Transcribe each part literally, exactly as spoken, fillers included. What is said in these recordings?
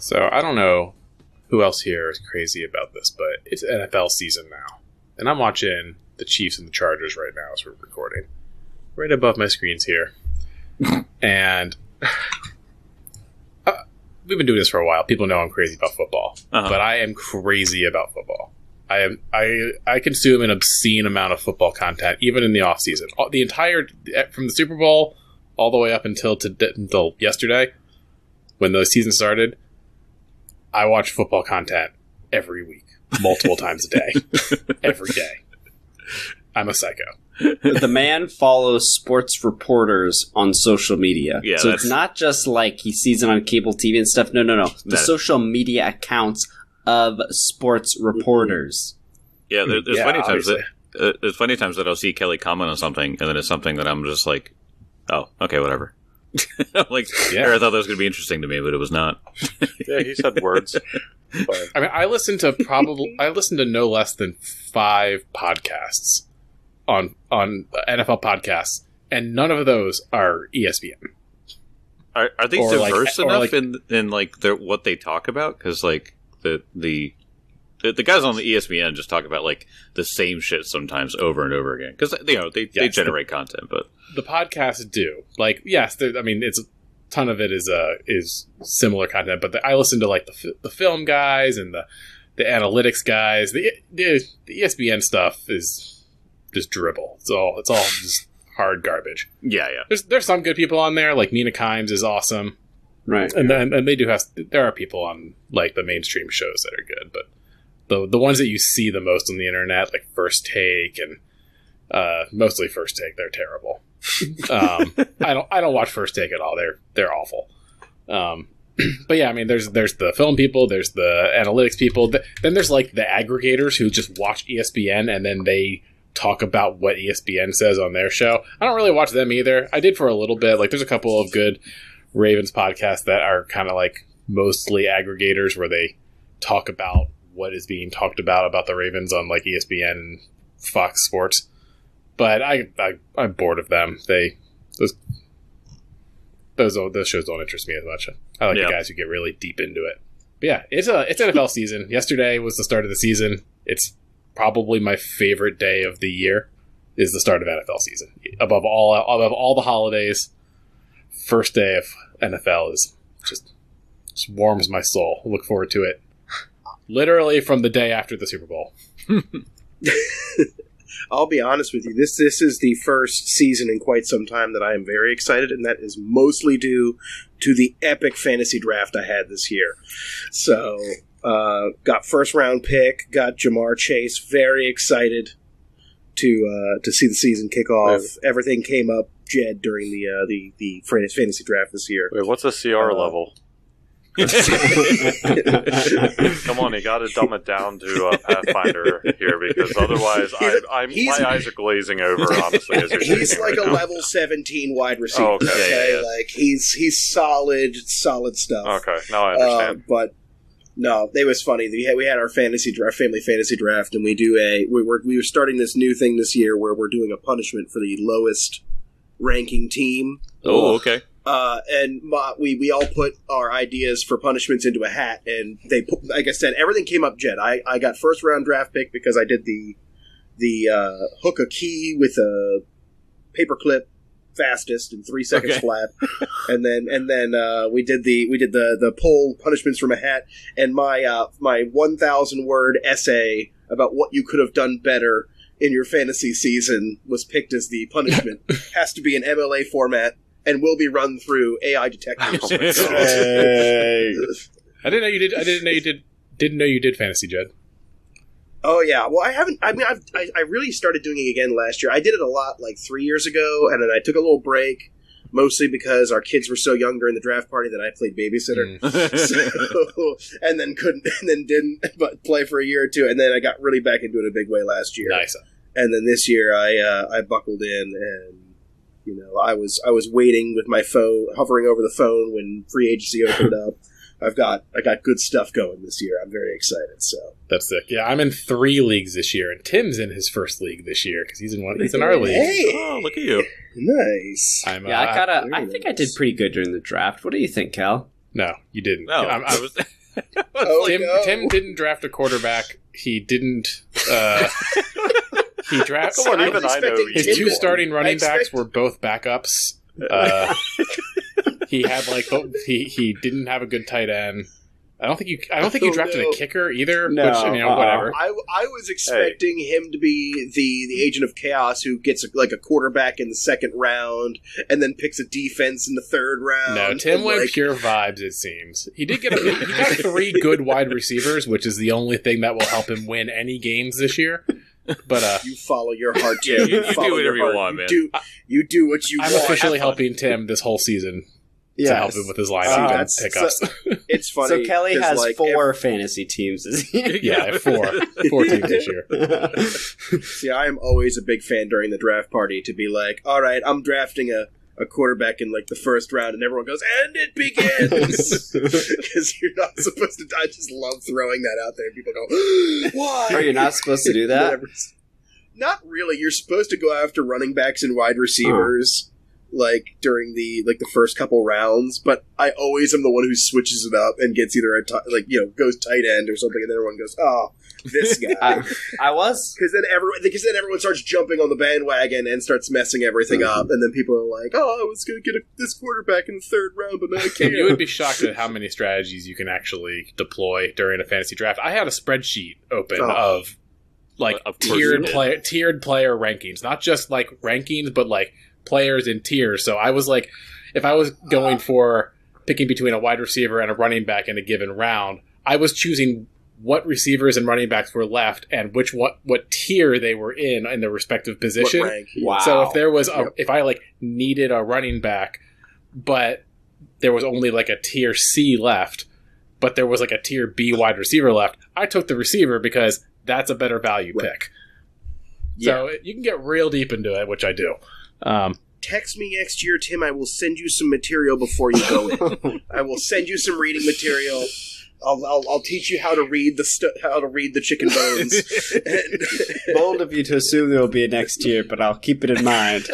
So I don't know who else here is crazy about this, but it's N F L season now. And I'm watching the Chiefs and the Chargers right now as we're recording. Right above my screens here. And uh, we've been doing this for a while. People know I'm crazy about football. Uh-huh. But I am crazy about football. I am I I consume an obscene amount of football content, even in the off season. The entire from the Super Bowl all the way up until to until yesterday, when the season started, I watch football content every week, multiple times a day, every day. I'm a psycho. The man follows sports reporters on social media. Yeah, so that's... it's not just like he sees it on cable T V and stuff. No, no, no. The that... social media accounts of sports reporters. Yeah, there, there's yeah, plenty of times obviously. that uh, there's plenty of times that I'll see Kelly comment on something, and then it's something that I'm just like, oh, okay, whatever. like, yeah. I thought that was going to be interesting to me, but it was not. Yeah, he said words. But... I mean, I listen to probably I listen to no less than five podcasts on on N F L podcasts, and none of those are E S P N. Are, are they Or diverse like- or enough like- in in like their, what they talk about? Because like the the the the guys on the E S P N just talk about like the same shit sometimes over and over again. Because you know they, Yes, they generate content, but The podcasts do. Like, yes, there- I mean, it's a ton of it is uh, is similar content, but the, I listen to like the fi- the film guys and the the analytics guys. The, the the E S P N stuff is just dribble. It's all it's all just hard garbage. yeah, yeah. There's there's some good people on there. Like Nina Kimes is awesome, Right. and then and they do have there are people on like the mainstream shows that are good, but the the ones that you see the most on the internet, like First Take and uh, mostly First Take, they're terrible. um, I don't I don't watch First Take at all. They're they're awful. Um, but yeah, I mean, there's there's the film people, there's the analytics people. Th- then there's like the aggregators who just watch E S P N and then they talk about what E S P N says on their show. I don't really watch them either. I did for a little bit. Like, there's a couple of good Ravens podcasts that are kind of like mostly aggregators where they talk about what is being talked about about the Ravens on like E S P N and Fox Sports. But I, I I'm bored of them. They those those those shows don't interest me as much. I like Yeah. the guys who get really deep into it. But yeah, it's a it's N F L season. Yesterday was the start of the season. It's probably my favorite day of the year. Is the start of N F L season. Above all above all the holidays, first day of N F L is just just warms my soul. I look forward to it. Literally from the day after the Super Bowl. I'll be honest with you. This this is the first season in quite some time that I am very excited, and that is mostly due to the epic fantasy draft I had this year. So, uh, got first round pick, got Jamar Chase. Very excited to uh, to see the season kick off. Wait. Everything came up Jed during the uh, the the fantasy draft this year. Wait, what's the C R Uh, level? Come on, you got to dumb it down to uh, Pathfinder here, because otherwise, I, I'm, He's- my eyes are glazing over. Honestly, as you're He's speaking like right a now. level seventeen wide receiver. Oh, okay. okay, Yeah, yeah, yeah. like he's he's solid, solid stuff. Okay, now I Uh, understand. but no, it was funny. We had, we had our fantasy draft, family fantasy draft, and we do a we were we were starting this new thing this year where we're doing a punishment for the lowest ranking team. Oh, okay. Uh, and my, we we all put our ideas for punishments into a hat, and they put, like I said, everything came up. Jed, I, I got first round draft pick because I did the the uh, hook a key with a paperclip fastest in three seconds Okay. flat, and then and then uh, we did the we did the the pull punishments from a hat, and my uh, my one thousand word essay about what you could have done better in your fantasy season was picked as the punishment. Has to be in M L A format and will be run through A I detectors. Oh my God. Hey. I didn't know you did. I didn't know you did. Didn't know you did fantasy, Jed. Oh yeah, well I haven't. I mean, I've, I I really started doing it again last year. I did it a lot like three years ago, and then I took a little break, mostly because our kids were so young during the draft party that I played babysitter, so, and then couldn't, and then didn't but play for a year or two, and then I got really back into it a big way last year. Nice. And then this year I uh, I buckled in, and you know I was I was waiting with my phone, hovering over the phone when free agency opened up. I've got I got good stuff going this year. I'm very excited. So That's sick. Yeah, I'm in three leagues this year, and Tim's in his first league this year because he's in one. He's in our league. Hey, Oh, look at you. nice. I'm, Yeah, I uh, got a. very I think I nice. did pretty good during the draft. What do you think, Cal? No, you didn't. No, I'm, I I'm, was. Oh, Tim, no. Tim didn't draft a quarterback. He didn't. Uh, he drafted. Come on, I even was I know expecting you. His Tim two to- starting running I expect- backs were both backups. Uh, he had like the, he he didn't have a good tight end. I don't think you. I don't think you Oh, drafted no. a kicker either. No, which, you know, uh-uh. whatever. I, I was expecting him to be the, the agent of chaos who gets like a quarterback in the second round and then picks a defense in the third round. No, Tim and, went like, pure vibes. It seems he did get a, he got three good wide receivers, which is the only thing that will help him win any games this year. But uh, You follow your heart. Yeah, Tim. you- you do follow whatever your you heart. want, you man. Do, you do what you I'm want. officially Have fun. helping Tim this whole season to Yes. help him with his lineup Uh, and that's- pickups. It's funny. So Kelly 'cause, has like, four fantasy teams. Is he? yeah, I have four four teams this year. every- see, I am always a big fan during the draft party to be like, all right, I'm drafting a, a quarterback in like the first round, and everyone goes, and it begins because you're not supposed to. I just love throwing that out there. People go, why? Oh, you're not supposed to do that? Whatever. Not really. You're supposed to go after running backs and wide receivers, like during the like the first couple rounds. But I always am the one who switches it up and gets either a t- like you know goes tight end or something, and then everyone goes, "Oh, this guy." I, I was. Because then everyone, because then everyone starts jumping on the bandwagon and starts messing everything Mm-hmm. up, and then people are like, "Oh, I was going to get a, this quarterback in the third round, but now I Tim, can't." you would be shocked at how many strategies you can actually deploy during a fantasy draft. I had a spreadsheet open Oh. of like Of course tiered you did. player tiered player rankings, not just like rankings, but like players in tiers. So I was like, if I was going for picking between a wide receiver and a running back in a given round, I was choosing what receivers and running backs were left and which what what tier they were in in their respective What position. rank? Wow. So if there was a, Yep. if I like needed a running back, but there was only like a tier C left, but there was like a tier B wide receiver left, I took the receiver because that's a better value Right. pick. So you can get real deep into it, which I do. Um, Text me next year, Tim. I will send you some material before you go in. I will send you some reading material. I'll, I'll, I'll teach you how to read the stu- how to read the chicken bones. And- Bold of you to assume there will be a next year, but I'll keep it in mind.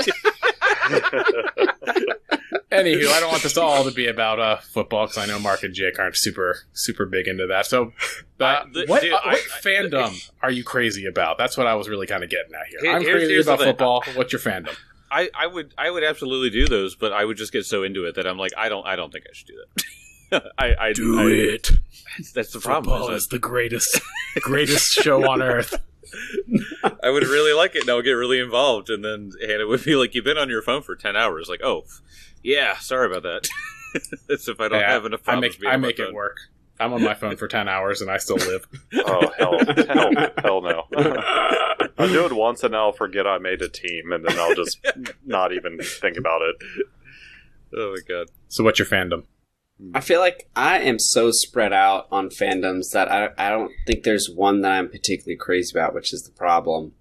anywho, I don't want this all to be about uh, football because I know Mark and Jake aren't super super big into that. So, uh, I- the- what, dude, uh, I- what I- fandom are you crazy about? That's what I was really kind of getting at here. Here- I'm here's- crazy here's the about thing. football. What's your fandom? I, I would I would absolutely do those, but I would just get so into it that I'm like I don't I don't think I should do that. I, I I, it. That's the problem. Football is is the greatest greatest show on earth. that I would really like it and I would get really involved, and then Hannah would be like, "You've been on your phone for ten hours." Like, oh, yeah, sorry about that. That's if I don't Hey, have enough. I problems make being I on my make it phone. work. I'm on my phone for ten hours and I still live. Oh hell, hell, hell no! I'll do it once and then I'll forget I made a team, and then I'll just not even think about it. Oh my god. So what's your fandom? I feel like I am so spread out on fandoms that I, I don't think there's one that I'm particularly crazy about, which is the problem.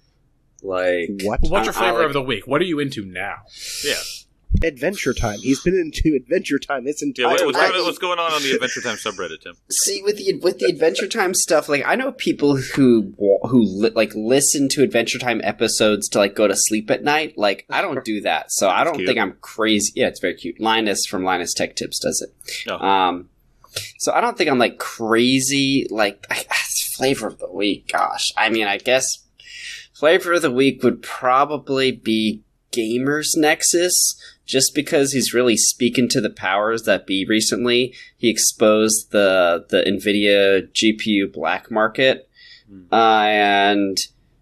Like, What? What's your I- I flavor like- of the week? What are you into now? Yeah. Adventure Time. He's been into Adventure Time this Yeah. entire What, what's, I- going, what's going on on the Adventure Time subreddit, Tim? see with the with the Adventure Time stuff, like I know people who who li- like listen to Adventure Time episodes to like go to sleep at night. Like I don't do that, so I don't cute. think I'm crazy. Yeah, it's very cute. Linus from Linus Tech Tips does it. Oh. Um, so I don't think I'm like crazy. Like I, flavor of the week, gosh, I mean, I guess flavor of the week would probably be Gamers Nexus. Just because he's really speaking to the powers that be recently, he exposed the the NVIDIA G P U black market, uh, and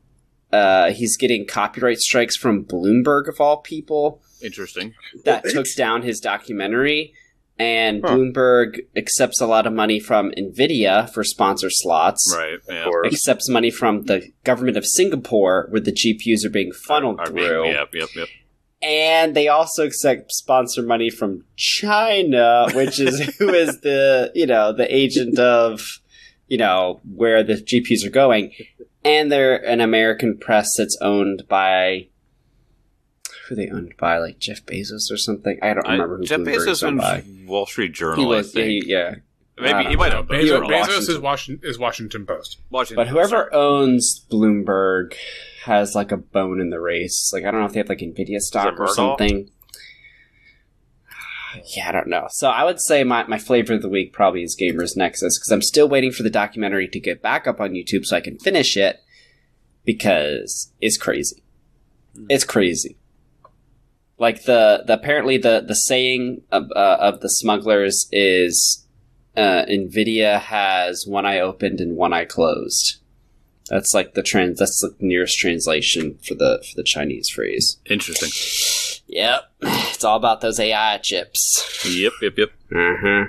uh, he's getting copyright strikes from Bloomberg of all people Interesting. that What? took down his documentary. And Huh. Bloomberg accepts a lot of money from NVIDIA for sponsor slots. Right. Of Yeah. course. Accepts money from the government of Singapore, where the G P Us are being funneled I mean, through. yep. Yep. Yep. And they also accept sponsor money from China, which is who is the, you know, the agent of, you know, where the G P Us are going. And they're an American press that's owned by, who are they owned by? Like Jeff Bezos or something? I don't remember I, who Jeff Bloomberg's Bezos owned by. owns Wall Street Journal. He was, I yeah, think. he- yeah. I Maybe don't he might know. have. Bezos, You're Bezos Washington. is Washington is Washington Post. Washington. But whoever sorry. owns Bloomberg has like a bone in the race. Like I don't know if they have like Nvidia stock or Murdoch? something. Yeah, I don't know. So I would say my, my flavor of the week probably is Gamers Nexus, because I'm still waiting for the documentary to get back up on YouTube so I can finish it, because it's crazy. It's crazy. Like, the, the apparently the, the saying of, uh, of the smugglers is uh, NVIDIA has one eye opened and one eye closed. That's like the trans. That's the nearest translation for the for the Chinese phrase. Interesting. Yep, it's all about those A I chips. Yep, yep, yep. Uh-huh.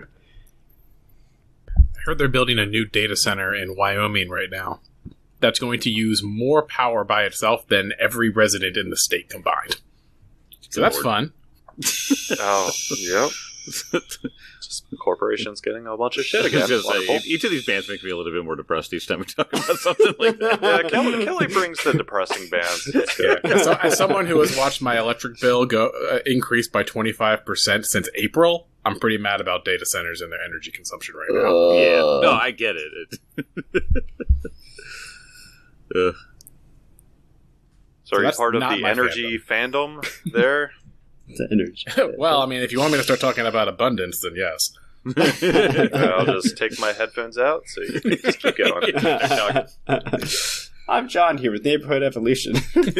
I heard they're building a new data center in Wyoming right now that's going to use more power by itself than every resident in the state combined. So that's fun. Oh, yep. Just corporations getting a bunch of shit I again. was gonna say, Wonderful. each of these bands make me a little bit more depressed each time we talk about something like that. Yeah, Kelly, Kelly brings the depressing bands. It's Yeah. good. As, so, as someone who has watched my electric bill go uh, increase by twenty-five percent since April, I'm pretty mad about data centers and their energy consumption right now. Uh, Yeah, no, I get it. it Ugh. So, are you that's part of not the my energy fandom there? the energy. Well, I mean, if you want me to start talking about abundance, then yes. I'll just take my headphones out so you can just keep going. I'm John here with Neighborhood Evolution.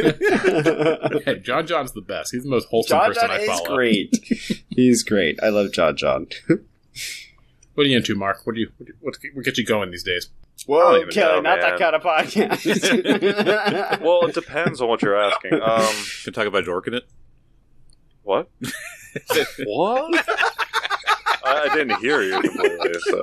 Hey, John John's the best. He's the most wholesome John person John I is follow. great. He's great. I love John John. What are you into, Mark? What do you what, do you- what, what gets you going these days? I don't Whoa, even Kelly, know, not man. that kind of podcast. Well, it depends on what you're asking. Um, Can talk about Jorkin it? what? What? I, I didn't hear you completely. So,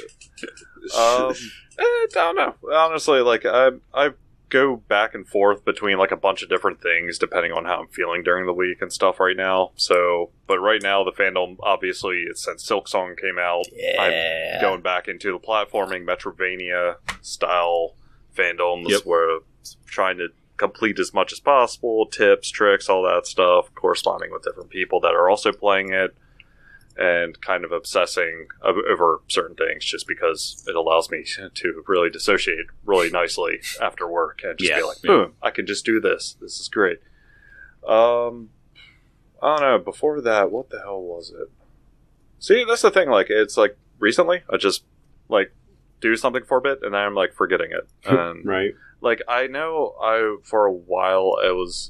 um, eh, I don't know. Honestly, like I, I go back and forth between like a bunch of different things depending on how I'm feeling during the week and stuff right now. So, but right now the fandom, obviously, it's since Silksong came out, Yeah. I'm going back into the platforming Metrovania style fandoms Yep. where it's trying to complete as much as possible, tips, tricks, all that stuff, corresponding with different people that are also playing it, and kind of obsessing o- over certain things just because it allows me to really dissociate really nicely after work and just Yeah, be like, yeah. boom, I can just do this. This is great. Um, I don't know. Before that, what the hell was it? See, that's the thing. Like, it's like recently, I just like do something for a bit and then I'm like forgetting it. And Right. like, I know I, for a while, I was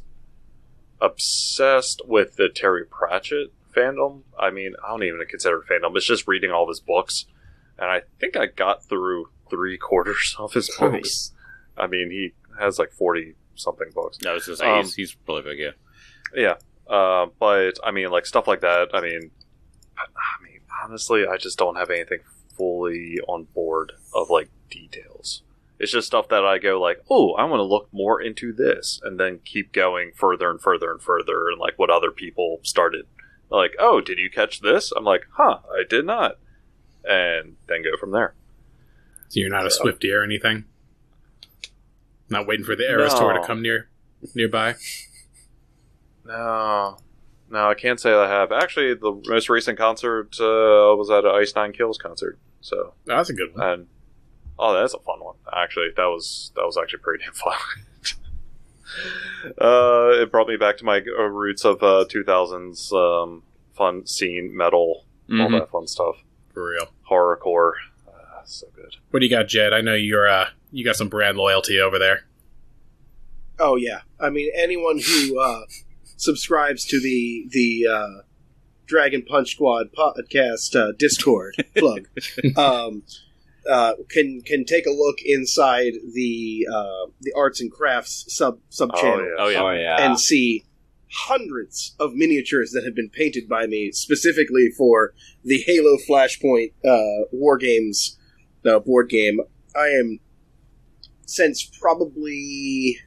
obsessed with the Terry Pratchett fandom. I mean, I don't even consider it fandom. It's just reading all of his books. And I think I got through three quarters of his books. Nice. I mean, he has like forty-something books. No, I was gonna say Um, he's, he's prolific, yeah. Yeah. Uh, but, I mean, like, stuff like that, I mean, I mean, honestly, I just don't have anything fully on board of, like, details. It's just stuff that I go like, oh, I want to look more into this, and then keep going further and further and further, and like what other people started. Like, oh, did you catch this? I'm like, huh, I did not, and then go from there. So you're not a So- Swiftie or anything? Not waiting for the Eras tour to No. come near nearby? No, no, I can't say I have. Actually, the most recent concert uh, was at an Ice Nine Kills concert. So, Oh, that's a good one. and oh, that's a fun one. Actually, that was that was actually pretty damn fun. uh, it brought me back to my uh, roots of uh, two thousands um, fun scene, metal, all Mhm. that fun stuff, For real. horrorcore. Uh, so good. What do you got, Jed? I know you're uh you got some brand loyalty over there. Oh yeah, I mean anyone who uh, subscribes to the the uh, Dragon Punch Squad podcast uh, Discord plug um, uh, can can take a look inside the uh, the arts and crafts sub sub channel Oh, Oh, yeah. Oh, yeah. and see hundreds of miniatures that have been painted by me specifically for the Halo Flashpoint uh, War Games uh, board game. I am since probably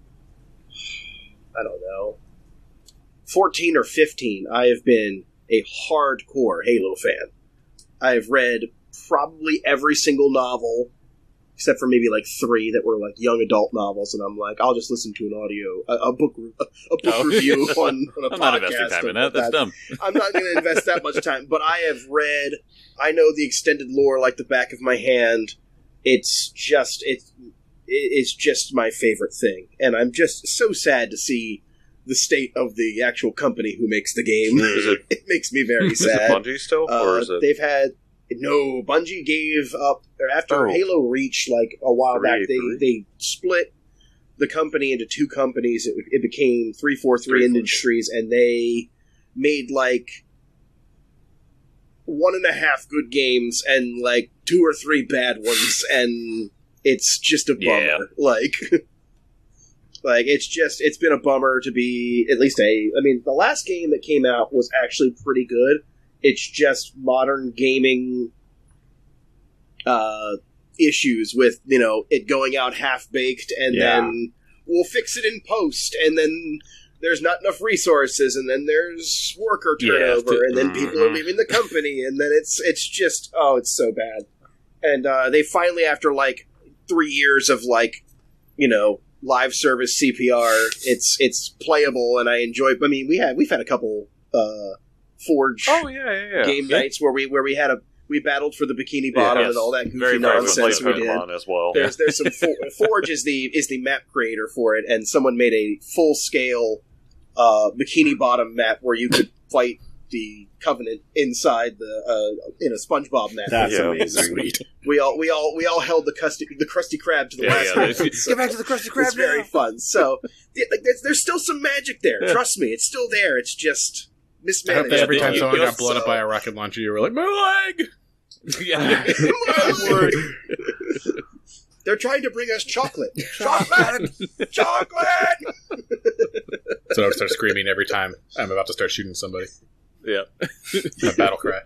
I don't know fourteen or fifteen. I have been a hardcore Halo fan. I have read probably every single novel except for maybe like three that were like young adult novels, and I'm like, I'll just listen to an audio, a, a book, re- a, a book Oh. review on, on a I'm podcast. not investing time in that. That's dumb. I'm not going to invest that much time, but I have read. I know the extended lore like the back of my hand. It's just it's it's just my favorite thing, and I'm just so sad to see the state of the actual company who makes the game. Is it- it makes me very Is it sad. Bungie still, Uh, or is it they've had no Bungie gave up or after Oh. Halo Reach like a while Three, back. They three. they split the company into two companies. It, it became three forty-three three forty-three. Industries, and they made like one and a half good games and like two or three bad ones, and it's just a bummer. Yeah. Like. Like, it's just, it's been a bummer to be, at least a, I mean, the last game that came out was actually pretty good. It's just modern gaming uh, issues with, you know, it going out half-baked, and Yeah. then we'll fix it in post, and then there's not enough resources, and then there's worker Yeah, turnover, th- and then people are mhm. leaving the company, and then it's, it's just, oh, it's so bad. And uh, they finally, after, like, three years of, like, you know, live service C P R, it's it's playable, and I enjoy. I mean, we had we've had a couple uh, Forge Oh yeah, yeah, yeah. game Yeah. nights where we where we had a we battled for the Bikini Bottom yes. and all that goofy Very, very much nonsense like we did. Pokemon as well. There's there's some for, Forge is the is the map creator for it, and someone made a full scale uh, Bikini Bottom map where you could fight the Covenant inside the uh, in a SpongeBob map. That's Yeah. amazing. Sweet. We all we all we all held the crusty the Krusty Krab to the Yeah, last yeah, round. there's- So Get back to the Krusty it's Krab very now. fun. So yeah, like, there's, there's still some magic there. Yeah. Trust me, it's still there. It's just I hope mismanaged. that every Yeah, time you- someone you got blown up so- by a rocket launcher, you were like, my leg! yeah. They're trying to bring us chocolate. Chocolate! Chocolate! So I would start screaming every time I'm about to start shooting somebody. yeah. A battle cry.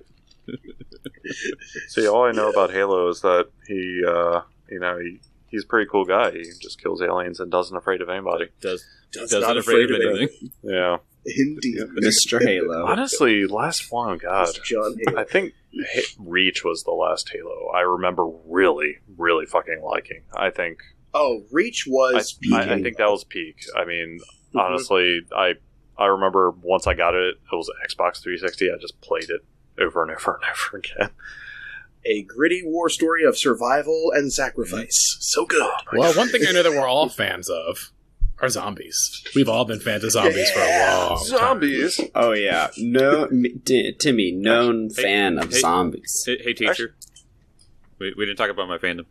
See, all I know about Halo is that he, uh, you know, he, he's a pretty cool guy. He just kills aliens and doesn't afraid of anybody. Does Does doesn't not afraid, afraid of of anything. Yeah. Indeed. Mister Halo. Honestly, last one, God, Mister John Halo. I think H- Reach was the last Halo I remember really, really fucking liking. I think Oh, Reach I, was I, I peaking. think that was peak. I mean, Mhm. honestly, I I remember once I got it, it was Xbox three sixty. I just played it over and over and over again. A gritty war story of survival and sacrifice. So good. Well, one thing I know that we're all fans of are zombies. We've all been fans of zombies for a Yeah, long time. Zombies. Oh yeah, no, m- T- Timmy, known Hey, fan of hey. zombies. Hey, hey teacher. We, we didn't talk about my fandom.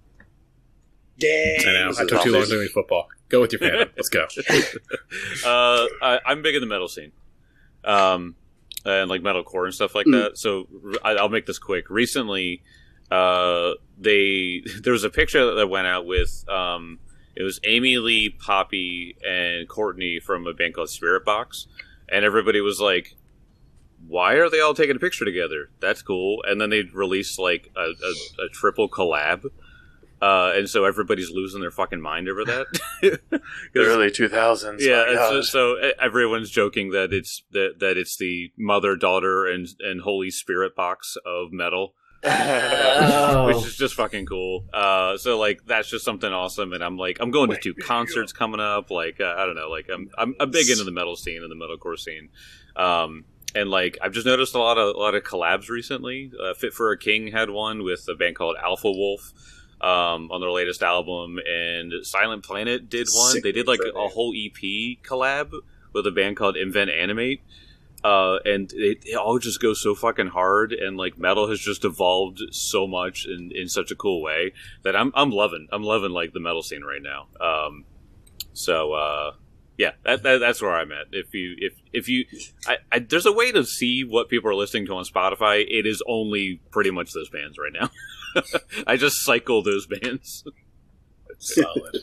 Dang. I know. I took too long Zombies. doing football. Go with your fandom. Let's go. uh, I, I'm big in the metal scene, um, and like metalcore and stuff like Mm. that. So I, I'll make this quick. Recently, uh, they there was a picture that went out with um, it was Amy Lee, Poppy, and Courtney from a band called Spirit Box, and everybody was like, "Why are they all taking a picture together? That's cool." And then they released like a, a, a triple collab. Uh, and so everybody's losing their fucking mind over that. The early two thousands. Yeah, my and so, God. so e- everyone's joking that it's that, that it's the mother, daughter, and and Holy Spirit box of metal, Oh. which is just fucking cool. Uh, so like that's just something awesome, and I'm like I'm going to Way two to concerts coming up. Like uh, I don't know, like I'm I'm, I'm big into the metal scene and the metalcore scene. Um, and like I've just noticed a lot of a lot of collabs recently. Uh, Fit for a King had one with a band called Alpha Wolf. Um, on their latest album, and Silent Planet did one. Sick they did like intro, a man. whole E P collab with a band called Invent Animate, uh, and it, it all just goes so fucking hard. And like metal has just evolved so much in, in such a cool way that I'm I'm loving I'm loving like the metal scene right now. Um, so uh, yeah, that, that, that's where I'm at. If you if if you, I, I, there's a way to see what people are listening to on Spotify. It is only pretty much those bands right now. I just cycle those bands. Solid.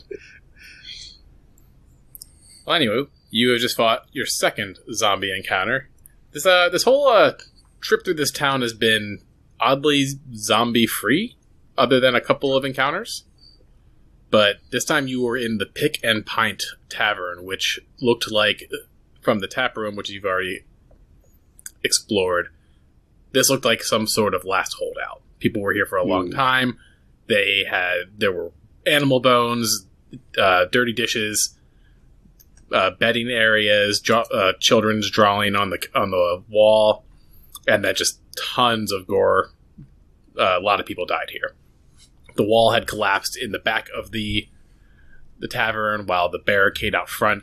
Well, anyway, you have just fought your second zombie encounter. This uh, this whole uh, trip through this town has been oddly zombie-free, other than a couple of encounters. But this time you were in the Pick and Pint Tavern, which looked like, from the tap room, which you've already explored, this looked like some sort of last holdout. People were here for a long Mm. time. They had, there were animal bones, uh, dirty dishes, uh, bedding areas, jo- uh, children's drawing on the on the wall, and then just tons of gore. Uh, a lot of people died here. The wall had collapsed in the back of the the tavern, while the barricade out front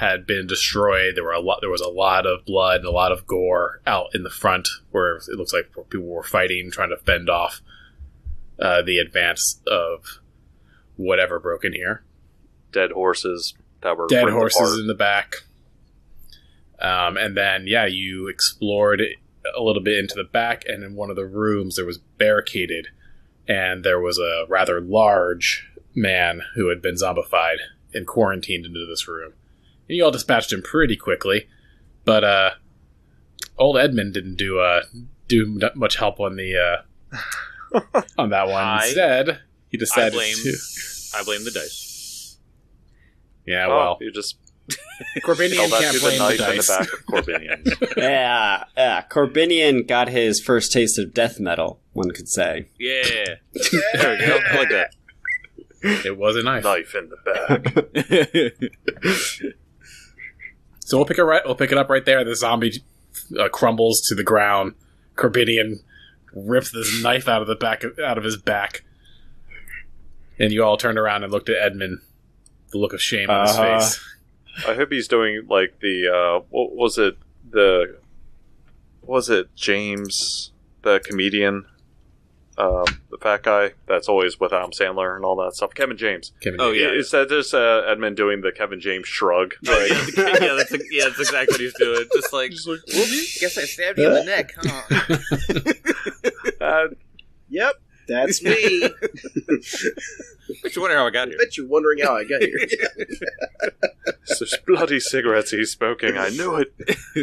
had been destroyed. There were a lot. There was a lot of blood and a lot of gore out in the front, where it looks like people were fighting, trying to fend off uh, the advance of whatever broke in here. Dead horses that were Dead ripped horses apart. in the back. Um, and then, yeah, you explored a little bit into the back, and in one of the rooms there was barricaded, and there was a rather large man who had been zombified and quarantined into this room. And you all dispatched him pretty quickly, but uh, old Edmund didn't do uh, do much help on the uh, on that one. I- Instead, he I decided blame, to. I blame the dice. Yeah, Oh, well, you just Corbinian tell that can't to the blame the knife in the dice. back of Corbinian. Yeah, yeah. Corbinian got his first taste of death metal, one could say. Yeah. There we go. I like that. It was a knife. Knife in the back. So we'll pick it right. We'll pick it up right there. The zombie uh, crumbles to the ground. Corbinian rips this knife out of the back of, out of his back, and you all turned around and looked at Edmund. The look of shame on his Uh-huh. face. I hope he's doing like the uh, what was it the was it James the comedian, um, the fat guy that's always with Adam Sandler and all that stuff. Kevin James. Kevin Oh, James. yeah. Is that just uh, Edmund doing the Kevin James shrug? yeah, Like, the- yeah, that's, yeah, that's exactly what he's doing. Just like, whoops, guess I stabbed you in the neck, huh? uh, Yep, that's me. Makes you wonder how I got I here. bet you're wondering how I got here. those bloody cigarettes he's smoking. I knew it.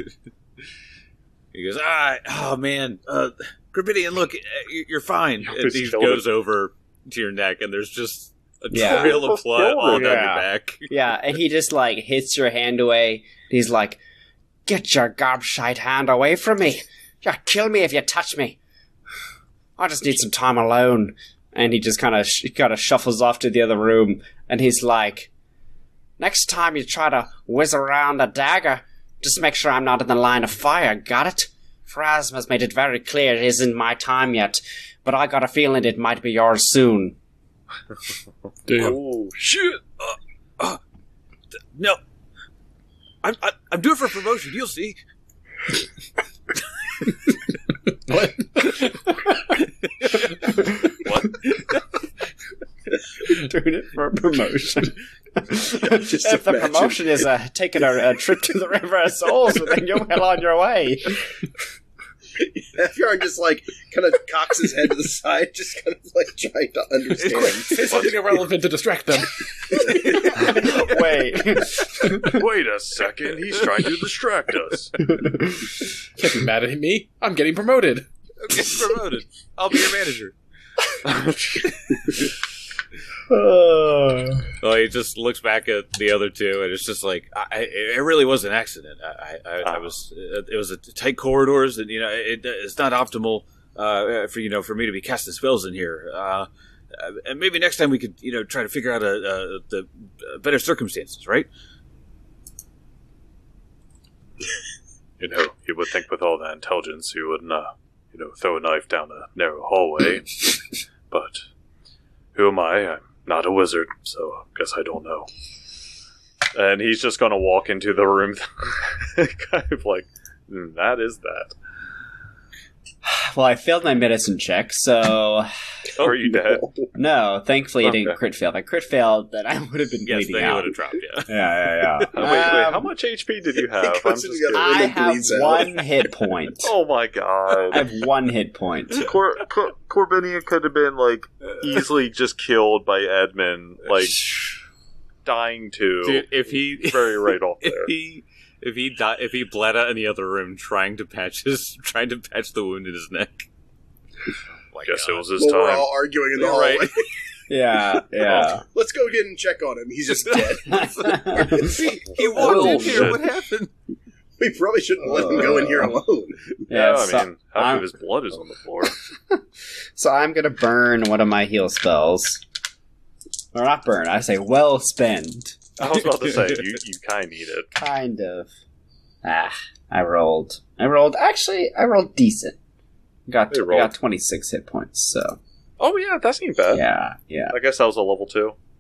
He goes, ah, oh man, uh, Corbinian, look, uh, you- you're fine. You And almost he killed goes over to your neck, and there's just a Yeah. trail of blood all down Yeah. your back. Yeah, and he just like hits your hand away. He's like, "Get your gobshite hand away from me! You kill me if you touch me. I just need some time alone." And he just kind of sh- kind of shuffles off to the other room, and he's like, "Next time you try to whiz around a dagger, just make sure I'm not in the line of fire. Got it? Phrasma's made it very clear it isn't my time yet, but I got a feeling it might be yours soon." Damn. Oh, Shoot! Uh, uh, th- no. I'm, I, I'm due for a promotion, you'll see. What? Doing it for a promotion. Just if the imagine. promotion is uh, taking a, a trip to the River of Souls, well, then you're well on your way. F R just like kind of cocks his head to the side, just kind of like trying to understand. Say something irrelevant to distract them. Wait. wait a second. He's trying to distract us. Can't be mad at me. I'm getting promoted. I'm getting promoted. I'll be your manager. Oh, he just looks back at the other two, and it's just like, I, it really was an accident. I, I, I was, it was a tight corridors, and you know, it, it's not optimal uh, for you know for me to be casting spells in here. Uh, and maybe next time we could, you know, try to figure out a, a, the uh, better circumstances, right? You know, you would think with all that intelligence you wouldn't, uh, you know, throw a knife down a narrow hallway. But who am I? I'm not a wizard, so I guess I don't know. And he's just going to walk into the room, kind of like, "Mm, that is that. Well, I failed my medicine check, so Are you dead? no. Thankfully, I didn't Okay. crit fail. If I crit failed, then I would have been Yes, bleeding then you out. would have dropped. Yeah. Yeah, yeah, Uh, wait, wait, Um, how much H P did you have? I'm goes just into the other kidding. I and have bleeds out. one hit point. Oh my god. I have one hit point. Cor- Cor- Corbinian could have been, like, easily just killed by Edmund, like, dying to. Dude, if he very right off if there. he if he di- if he bled out in the other room trying to patch his trying to patch the wound in his neck. Oh my Guess God. it was his Well, we're time. all arguing in the You're hallway. right. Yeah, yeah. Let's go get and check on him. He's just dead. he, he walked Oh, in here. shit. What happened? We probably shouldn't let him go in here alone. Yeah, Yeah, I so, mean, half I'm- of his blood is on the floor. so I'm gonna burn one of my heal spells. Or not burn, I say well spend. I was about to say, you, you kind of need it. Kind of. Ah, I rolled. I rolled, actually, I rolled decent. Got, You I rolled. got twenty-six hit points, so. Oh, yeah, that seemed bad. Yeah, yeah. I guess that was a level two.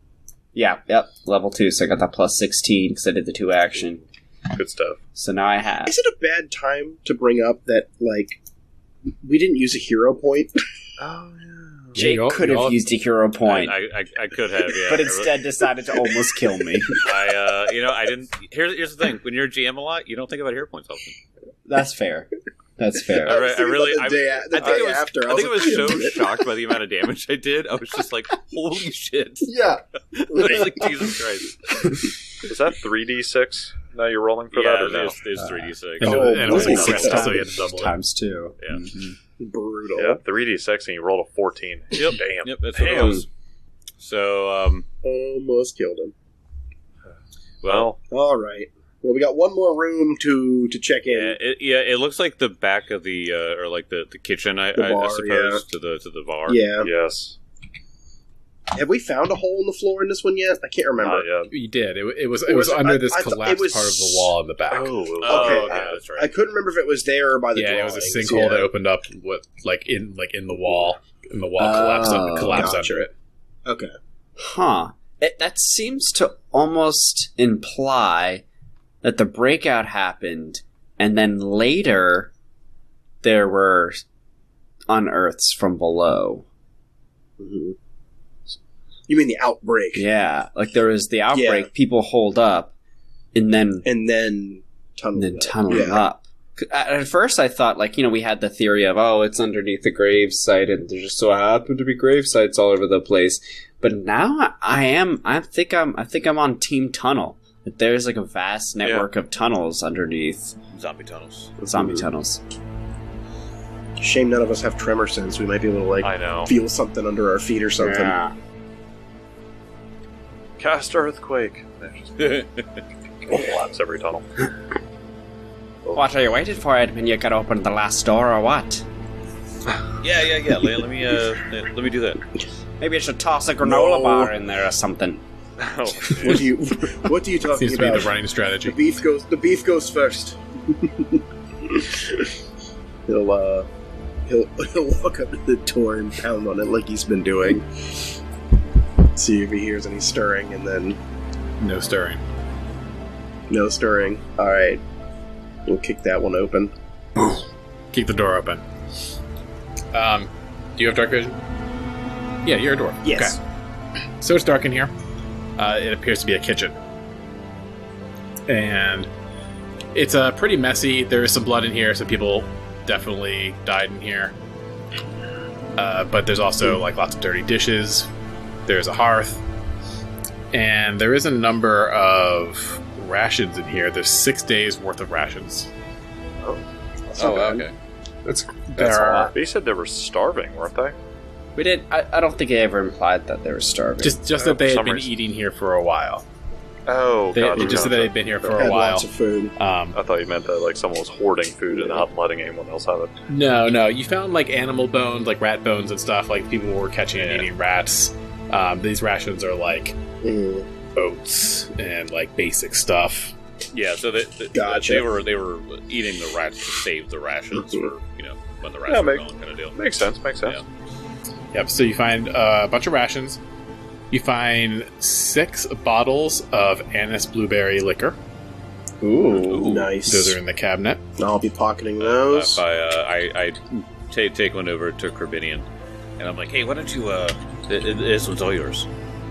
Yeah, yep, level two, so I got that plus sixteen because I did the two action. Good stuff. So now I have... Is it a bad time to bring up that, like, we didn't use a hero point? Oh, yeah. Jake you all- could you have all- used a hero point, I, I, I could have, yeah. but instead decided to almost kill me. I, uh, you know, I didn't. Here's, here's the thing: when you're a G M a lot, you don't think about hero points often. That's fair. That's fair. I, re- I really, The I, day, a- the I think day it was, after, I think I was like, so "Damn it." shocked by the amount of damage I did. I was just like, "Holy shit!" Yeah. I was like, Jesus Christ! Is that three d six? Now you're rolling for Yeah, that or no? there's, there's three d six. And, it- Oh, and it was like boy. six Six times, so you had to double it. times two. Yeah. Mhm. Brutal. Yeah, three d six and you rolled a fourteen. Yep. Damn. Yep, that's what it Damn. was. So, um, Almost killed him. well, Well, All right. Well, we got one more room to to check in. yeah, it, yeah, it looks like the back of the, uh, or like the, the kitchen, I, The I, I bar, suppose, to the to the bar. Yeah. yes. Have we found a hole in the floor in this one yet? I can't remember. Not yet. You did. It, it was Or it was was it- under I- this I thought it collapsed was- part of the wall in the back. Oh, Oh, Okay, okay, I- that's right. I couldn't remember if it was there or by the yeah, it was a drawings. sinkhole Yeah. that opened up with like in like in the wall, and the wall collapsed Oh, up, collapsed gotcha. under it. Okay. Huh. It, that seems to almost imply that the breakout happened, and then later there were unearths from below. hmm You mean the outbreak? Yeah, like there was the outbreak, Yeah. people hold up, and then And then tunnel. and then up. tunnel Yeah. up. At at first, I thought, like, you know, we had the theory of, oh, it's underneath the grave site, and there just so happen to be grave sites all over the place. But now I, I am, I think I'm, I think I'm on Team Tunnel. That there's like a vast network of tunnels underneath Zombie tunnels. zombie Mhm. tunnels. Shame none of us have tremor sense. We might be able to like I know. feel something under our feet or something. Yeah. Cast earthquake. Collapse every tunnel. What are you waiting for, Edmund? You gotta open the last door, or what? Yeah, yeah, yeah. Let, let me, uh, let me do that. Maybe you should toss a granola No. bar in there or something. Oh, What do you? What do you talking Seems to be about? the running The strategy. beef goes. The beef goes first. he'll uh, he'll he'll walk up to the door and pound on it like he's been doing. See if he hears any stirring, and then No stirring. no stirring. All right, we'll kick that one open. Keep the door open. Um, do you have dark vision? Yeah, you're a dwarf. Yes. Okay. So it's dark in here. Uh, it appears to be a kitchen. And it's uh, pretty messy. There is some blood in here. Some people definitely died in here. Uh, but there's also like lots of dirty dishes. There's a hearth. And there is a number of rations in here. There's six days worth of rations. That's not bad. okay. That's There a are lot. They said they were starving, weren't they? We did. I, I don't think it ever implied that they were starving. just just Oh, that they for had some been reason. eating here for a while. Oh, They, gotcha, just that gotcha. they'd been here for Had a while. lots of food. Um, I thought you meant that like someone was hoarding food and not letting anyone else have it. no, no, you found like animal bones, like rat bones and stuff. Like people were catching and Yeah. eating rats. Um, these rations are like Mm. oats and like basic stuff. Yeah, so they, they, Gotcha. they were they were eating the rats to save the rations for you know when the rats Yeah, were make- gone, kind of deal. Makes sense. Makes sense. Yep. So you find uh, a bunch of rations. You find six bottles of anise blueberry liquor. Ooh. Nice. Those are in the cabinet. I'll be pocketing Uh, those. I, uh, I I take take one over to Corbinian, and I'm like, hey, why don't you? Uh, th- th- this one's all yours.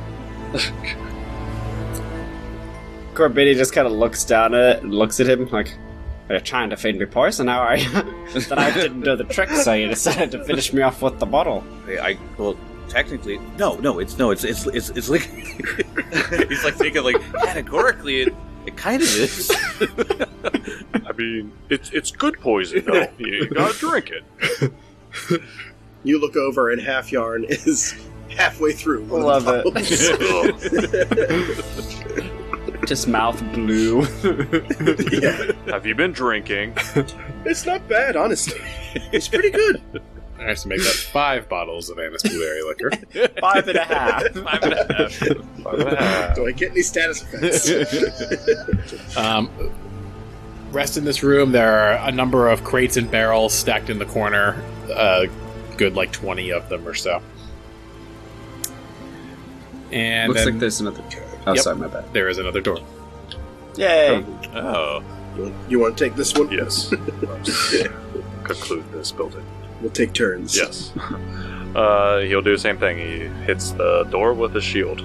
Corbini just kind of looks down at it and looks at him like, "Are you trying to feed me poison now, are you?" That I didn't do the trick, so you decided to finish me off with the bottle. Hey, I well, technically, no, no, it's no, it's it's it's it's like he's like thinking like categorically it it kind of is. I mean, it's it's good poison though. you, you gotta drink it. You look over, and Half Yarn is halfway through. one of Love the it. Just mouth blue. bottles. Yeah. Have you been drinking? It's not bad, honestly. It's pretty good. I have to make that five bottles of anise blueberry liquor. Five and a half. Five and a half. Five and a half. Do I get any status effects? Um, rest in this room, there are a number of crates and barrels stacked in the corner. Uh, good, like twenty of them or so. Mm-hmm. And Looks then like there's another. Oh, Yep. sorry, my bad. there is another door. Yay! Oh. You, you want to take this one? Yes. Let's conclude this building. We'll take turns. Yes. Uh, he'll do the same thing. He hits the door with his shield.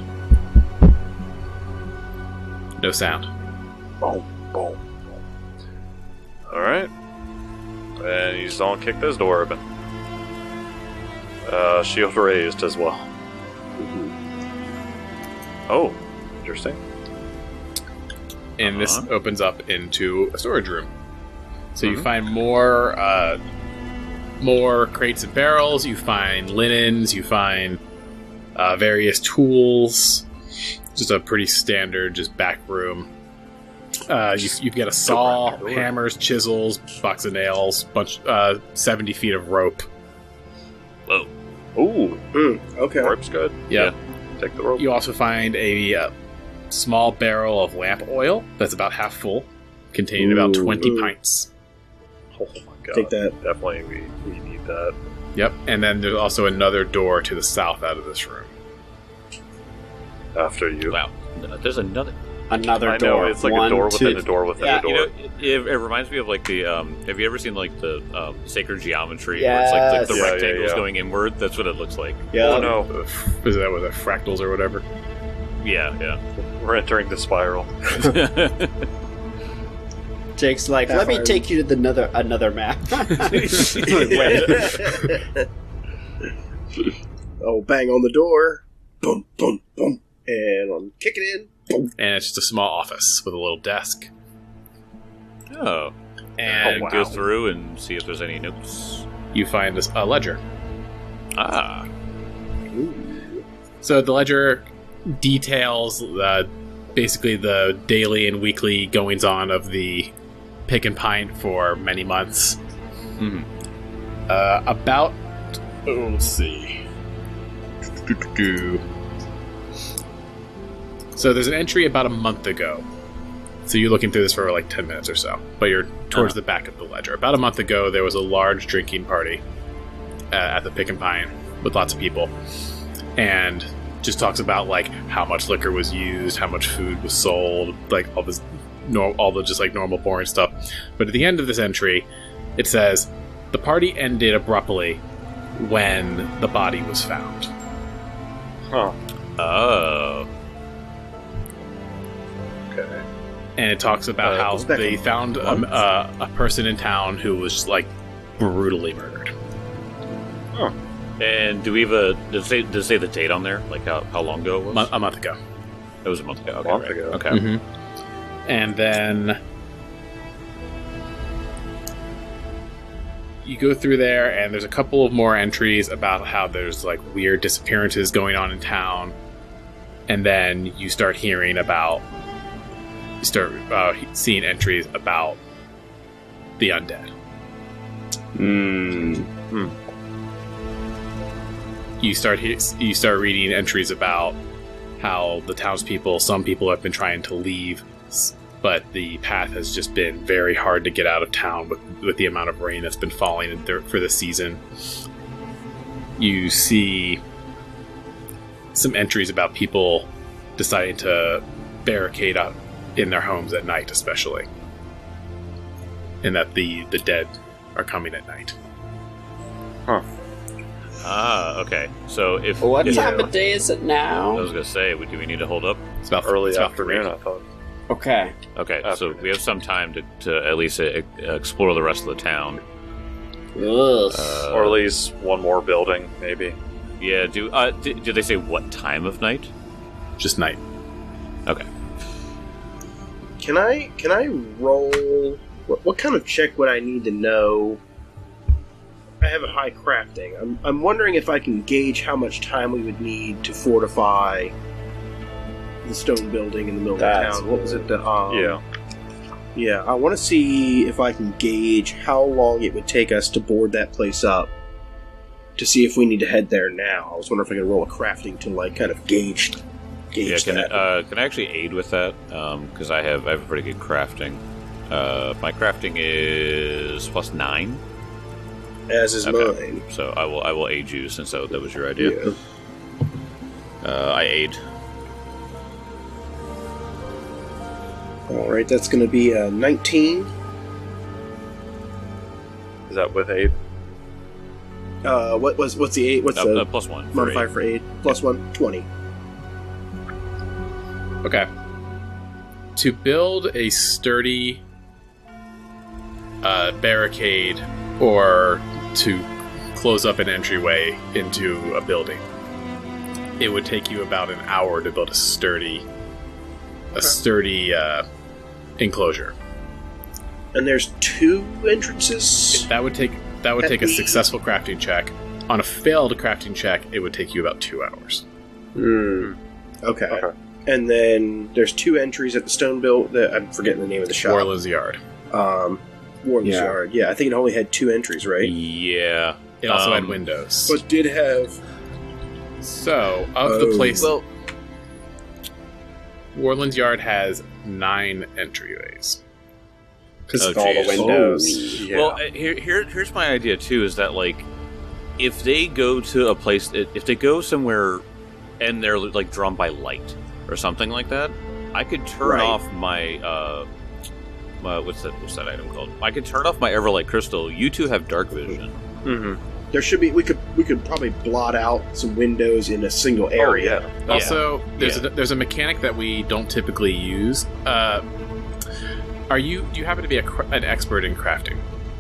No sound. Boom, boom, boom. Alright. And he's gonna kick this door open. Uh, shield raised as well. Oh, interesting. And this Uh-huh. opens up into a storage room. So you Mhm. find more, uh, more crates and barrels. You find linens. You find uh, various tools. Just a pretty standard, just back room. Uh, you, you've got a saw, around the door. hammers, chisels, box of nails, bunch, uh, seventy feet of rope. Whoa. Ooh, Mm, okay. rope's good. Yep. Take the rope. You also find a uh, small barrel of lamp oil that's about half full, containing about Ooh. twenty Ooh. pints. Oh my god. Take that. Definitely, we, we need that. Yep, and then there's also another door to the south out of this room. After you. Wow. No, there's another. Another I door. know, it's like One, a door within two. a door within Yeah. a door. You know, it, it reminds me of like the. Um, have you ever seen like the um, sacred geometry where it's like, like the Yes. Yeah, yeah, rectangles yeah. going inward? That's what it looks like. Yeah. Oh no, Is that with the fractals or whatever? Yeah, yeah. we're entering the spiral. Jake's like, let me Sapphire. take you to the another another map. Oh, bang on the door. Boom, boom, boom. And I'm kicking in. Boom. And it's just a small office with a little desk. Oh. And Oh, wow. Go through and see if there's any notes. you find this a ledger. Ah. So the ledger details uh, basically the daily and weekly goings on of the Pick and Pint for many months. Mhm. Uh, about, oh, let's see. Do-do-do-do. So there's an entry about a month ago. So you're looking through this for like ten minutes or so, but you're towards Uh-huh. the back of the ledger. About a month ago, there was a large drinking party uh, at the Pick and Pine with lots of people, and just talks about like how much liquor was used, how much food was sold, like all this, nor- all the just like normal boring stuff. But at the end of this entry, it says the party ended abruptly when the body was found. Huh. Oh. Okay. And it talks about Uh, how it's back they in found um, months? uh, a person in town who was like brutally murdered. And do we have a. Does it say, does it say the date on there? Like how, how long ago it was? Mo- a month ago. It was a month ago. Okay, month right. ago. Okay. Mm-hmm. And then you go through there, and there's a couple of more entries about how there's like weird disappearances going on in town, and then you start hearing about, you start uh, seeing entries about the undead. Hmm. You start he- you start reading entries about how the townspeople, some people have been trying to leave, s- but the path has just been very hard to get out of town with, with the amount of rain that's been falling in th- for the season. You see some entries about people deciding to barricade up in their homes at night, especially, and that the, the dead are coming at night. Ah, okay. So if. What if time of day is it I now? was going to say, do we need to hold up? It's about Early it's about afternoon, three. I thought. Okay. Okay, so Afternoon. we have some time to, to at least uh, explore the rest of the town. Ugh. Uh, Or at least one more building, maybe. Yeah, do uh, did, did they say what time of night? Just night. Okay. Can I can I roll? What, what kind of check would I need to know? I have a high crafting. I'm I'm wondering if I can gauge how much time we would need to fortify the stone building in the middle That's of town. What was it? The, um, Yeah. Yeah, I want to see if I can gauge how long it would take us to board that place up. To see if we need to head there now. I was wondering if I could roll a crafting to like kind of gauge gauge Yeah, can that. uh, can I actually aid with that? Because I have I have a pretty good crafting. Uh, my crafting is plus nine, as is okay. mine. so I will I will aid you since that, that was your idea. Yeah. Uh, I aid. All right, that's going to be a nineteen. Is that with aid? Uh, what was what's the eight? What's Uh, the uh, plus one. for modifier eight. for aid? Plus one, twenty. Okay. To build a sturdy uh, barricade or to close up an entryway into a building, it would take you about an hour to build a sturdy, a sturdy uh, enclosure. And there's two entrances. That would take that would At take a the- successful crafting check. On a failed crafting check, it would take you about two hours. Hmm. Okay. Okay. And then there's two entries at the stone build. The, I'm forgetting the name of the shop. Warland's Yard. Um, Warland's Yeah. Yard. Yeah, I think it only had two entries, right? Yeah. It also had Um, windows. But did have. So, of Oh. the place, Well, Warland's Yard has nine entryways. Because Oh, of all the geez. windows. Yeah. well, uh, here, here, here's my idea too: is that like, if they go to a place, if they go somewhere, and they're like drawn by light or something like that, I could turn Right. off my, uh, my what's that? What's that item called? I could turn off my Everlight crystal. You two have dark vision. mm-hmm. There should be. We could. We could probably blot out some windows in a single area. Oh, yeah. Also, there's Yeah. a, there's a mechanic that we don't typically use. Uh, are you? Do you happen to be a, cra- an expert in crafting?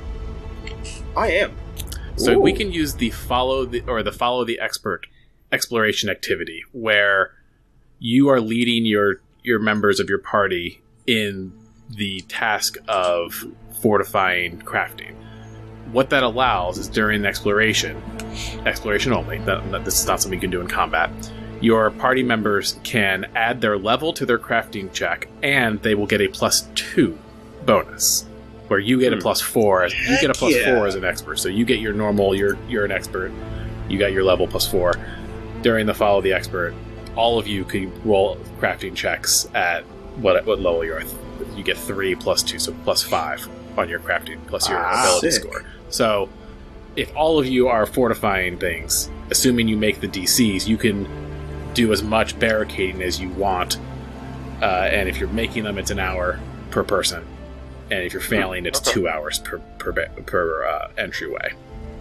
I am. So Ooh. we can use the follow the or the follow the expert exploration activity, where you are leading your your members of your party in the task of fortifying crafting. What that allows is during exploration, exploration only. That, that, this is not something you can do in combat. Your party members can add their level to their crafting check, and they will get a plus two bonus, where you get a Hmm. plus four. As, you get a plus yeah. four as an expert. So you get your normal. You're you're an expert. You got your level plus four. During the follow the expert, all of you can roll crafting checks at what what level you're at. You get three plus two, so plus five on your crafting plus your Ah, ability sick. score. So if all of you are fortifying things, assuming you make the D Cs, you can do as much barricading as you want. Uh, and if you're making them, it's an hour per person. And if you're failing, it's Okay. two hours per per, ba- per uh, entryway.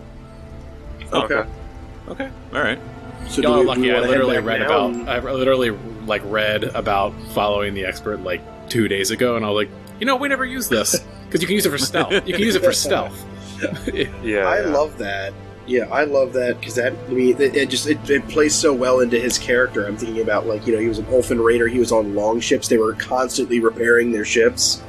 Okay. Okay. All right. So Y'all are we- lucky. we I wanna head literally back read now about. and- I literally like read about following the expert like two days ago, and I was like, you know, we never use this because you can use it for stealth. You can use it for stealth. Yeah. I yeah. love that. Yeah, I love that because that. I mean, it, it just it, it plays so well into his character. I'm thinking about like you know he was an Ulfin raider. He was on long ships. They were constantly repairing their ships,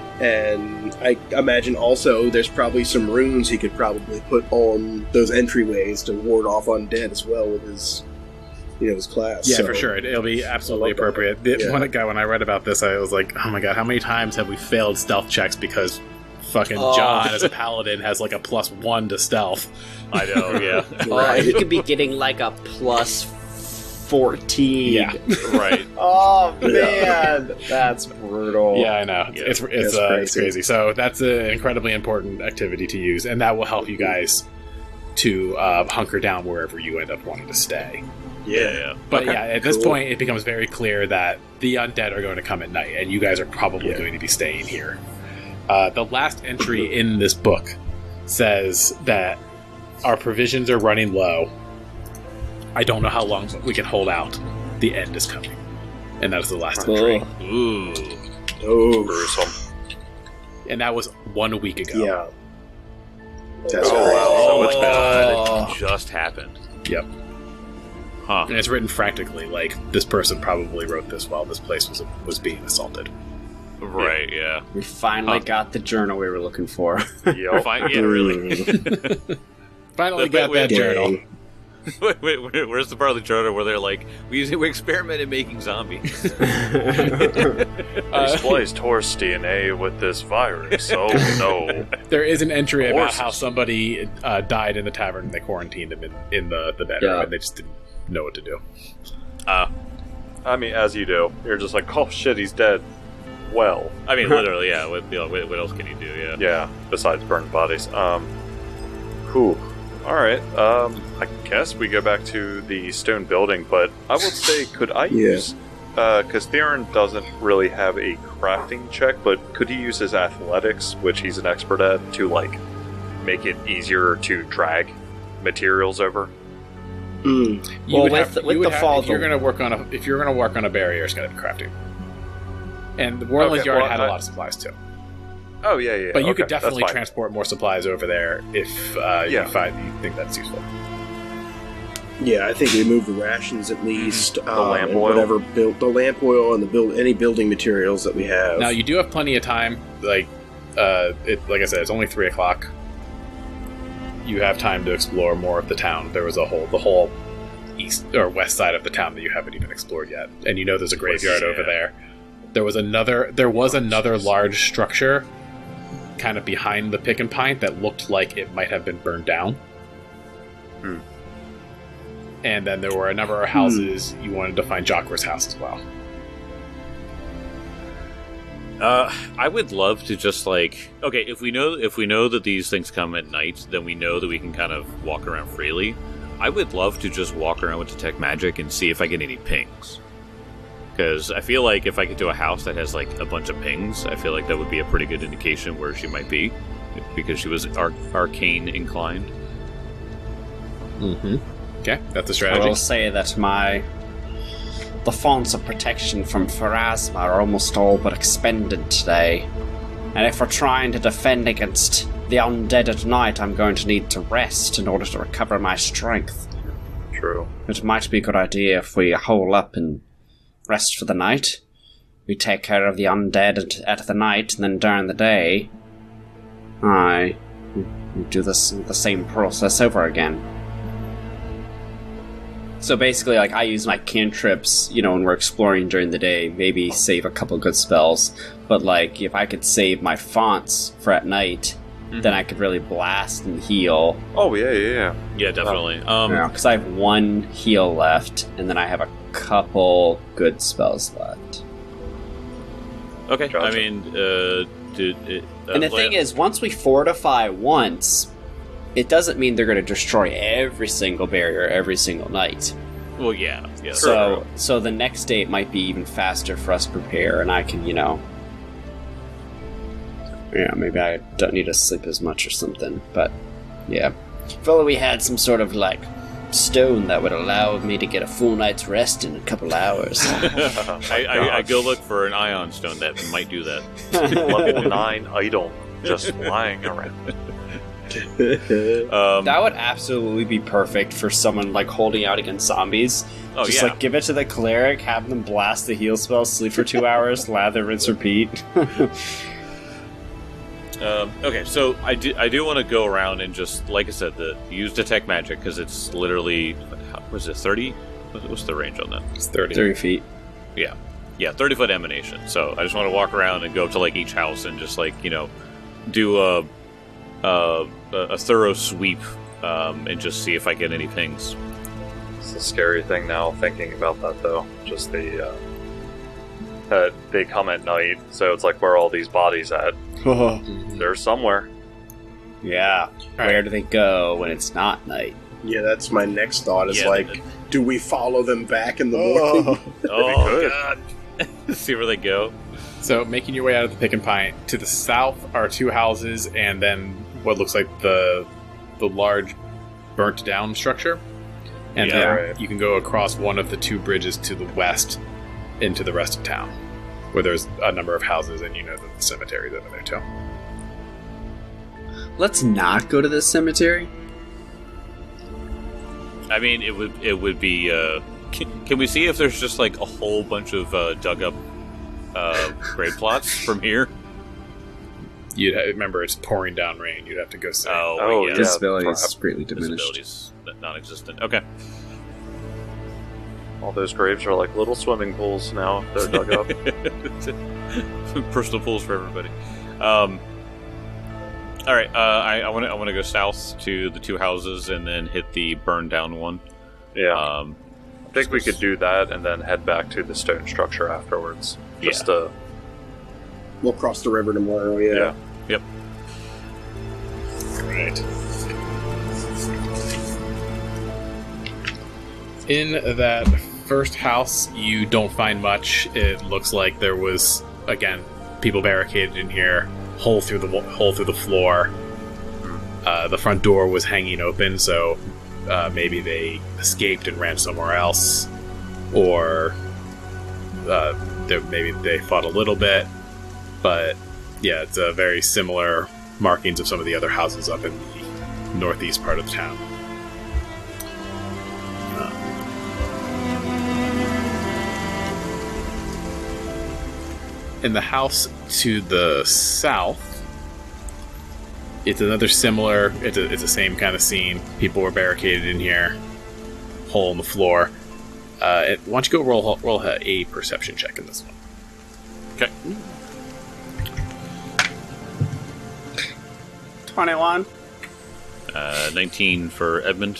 and I imagine also there's probably some runes he could probably put on those entryways to ward off undead as well with his you know his class. Yeah, So- for sure. It, it'll be absolutely I love that. appropriate. The, Yeah. One guy, when I read about this, I was like, oh my god, how many times have we failed stealth checks because fucking Oh. John as a paladin has like a plus one to stealth? I know. Yeah. Oh, he could be getting like a plus fourteen. Yeah. Right. Oh man, that's brutal. Yeah, I know. Yeah. It's it's, That's uh, it's crazy. crazy. So that's an incredibly important activity to use, and that will help you guys to uh, hunker down wherever you end up wanting to stay. Yeah. Yeah. But Okay, yeah, at this cool. point, it becomes very clear that the undead are going to come at night, and you guys are probably Yeah. going to be staying here. Uh, the last entry in this book says that our provisions are running low. I don't know how long we can hold out. The end is coming. And that is the last entry. Ugh. Ooh. Oh, Gruesome. And that was one week ago. yeah. That's Oh, right. wow. So much Oh. bad just happened. Yep. Huh. And it's written frantically, like this person probably wrote this while this place was was being assaulted. Right. Yeah. We finally Huh. got the journal we were looking for. Yep. Fine. Yeah. Really. Finally Wait, got wait, that wait. journal. wait, wait, wait, where's the part of the journal where they're like, we we experimented making zombies? Uh, They spliced horse D N A with this virus. Oh no. There is an entry about Horses. how somebody uh, died in the tavern and they quarantined him in, in the, the bedroom Yeah. and they just didn't know what to do. Uh, I mean, as you do, you're just like, oh shit, he's dead. Well, I mean, literally, yeah. What, you know, what, what else can you do? Yeah. yeah. Besides burn bodies. Um. Whew. All right. Um. I guess we go back to the stone building, but I would say, could I Yeah. use because Theron doesn't really have a crafting check, but could he use his athletics, which he's an expert at, to like make it easier to drag materials over? Mm. You Well, would with- have, with you would the have- fall, if you're the- going to work on a if you're going to work on a barrier, it's going to be crafting. And the Warland's Okay, Yard well, had I- a lot of supplies too, Oh yeah, yeah. but you okay, could definitely that's fine. transport more supplies over there if uh, Yeah. you find you think that's useful. Yeah, I think we move the rations at least. The lamp oil. whatever built the lamp oil and the build any building materials that we have. Now you do have plenty of time. Like, uh, it, like I said, it's only three o'clock. You have time to explore more of the town. There was a whole the whole east or west side of the town that you haven't even explored yet, and you know there's a graveyard Yeah. over there. There was another. There was another large structure, kind of behind the Pick and Pint, that looked like it might have been burned down. Hmm. And then there were a number of houses. You wanted to find Jocker's house as well. Uh, I would love to just like okay, if we know if we know that these things come at night, then we know that we can kind of walk around freely. I would love to just walk around with Detect Magic and see if I get any pings. Because I feel like if I get to a house that has like a bunch of pings, I feel like that would be a pretty good indication where she might be, because she was ar- arcane inclined. Mm-hmm. Okay, that's a I strategy. will say that my the fonts of protection from Pharasma are almost all but expended today. And if we're trying to defend against the undead at night, I'm going to need to rest in order to recover my strength. True. It might be a good idea if we hole up and rest for the night. We take care of the undead at, at the night, and then during the day, I we, we do this the same process over again. So basically, like, I use my cantrips, you know, when we're exploring during the day, maybe save a couple good spells. But, like, if I could save my fonts for at night, Mhm. then I could really blast and heal. Oh yeah, yeah, yeah. Yeah, definitely. Um, Yeah, because I have one heal left, and then I have a couple good spells left. Okay, I Gotcha. mean, uh, did it, uh, and the Leia- thing is, once we fortify once, it doesn't mean they're going to destroy every single barrier every single night. well, yeah, yeah. So, so the next day it might be even faster for us to prepare, and I can, you know, yeah, maybe I don't need to sleep as much or something. But yeah, if only we had some sort of like stone that would allow me to get a full night's rest in a couple hours. I, I, I go look for an ion stone that might do that. Level nine item just lying around. Um, That would absolutely be perfect for someone like holding out against zombies. oh Just yeah. like give it to the cleric, have them blast the heal spell, sleep for two hours, lather, rinse, repeat. Um, okay, so I do I do want to go around and just like I said, the use detect magic because it's literally what was it thirty? What- What's the range on that? It's thirty. Thirty feet. Yeah, thirty foot emanation. So I just want to walk around and go up to like each house and just like you know do a a, a thorough sweep um, and just see if I get any pings. It's a scary thing now thinking about that though. Just the uh, that they come at night, so it's like where are all these bodies at? They're somewhere. Yeah. Where do they go when it's not night? Yeah, that's my next thought. Is Yeah, like, the- do we follow them back in the morning? Oh could. god! See where they go. So, making your way out of the Pick and Pint, to the south are two houses, and then what looks like the the large burnt down structure. And Yeah, then right. you can go across one of the two bridges to the west into the rest of town, where there's a number of houses, and you know that the cemetery's over there too. Let's not go to this cemetery. I mean, it would it would be. Uh, can, can we see if there's just like a whole bunch of uh, dug up uh, grave plots from here? You'd ha- remember it's pouring down rain. You'd have to go see. Oh, Oh, yeah. yeah. Visibility is perhaps. greatly diminished. Visibility's non-existent. Okay. All those graves are like little swimming pools now. They're dug up. Personal pools for everybody. Um, all right, uh, I, I want to I want to go south to the two houses and then hit the burned down one. Yeah, Um, I think we could do that and then head back to the stone structure afterwards. Just uh, We'll cross the river tomorrow. Yeah. Yeah. Right. In that first house, you don't find much. It looks like there was, again, people barricaded in here, hole through the hole through the floor. Uh, the front door was hanging open, so uh, maybe they escaped and ran somewhere else, or uh, they, maybe they fought a little bit. But yeah, it's a very similar markings of some of the other houses up in the northeast part of the town. In the house to the south, it's another similar, it's, a, it's the same kind of scene. People were barricaded in here, hole in the floor. Uh, it, why don't you go roll, roll a perception check in this one? Okay. twenty-one. Uh, nineteen for Edmund.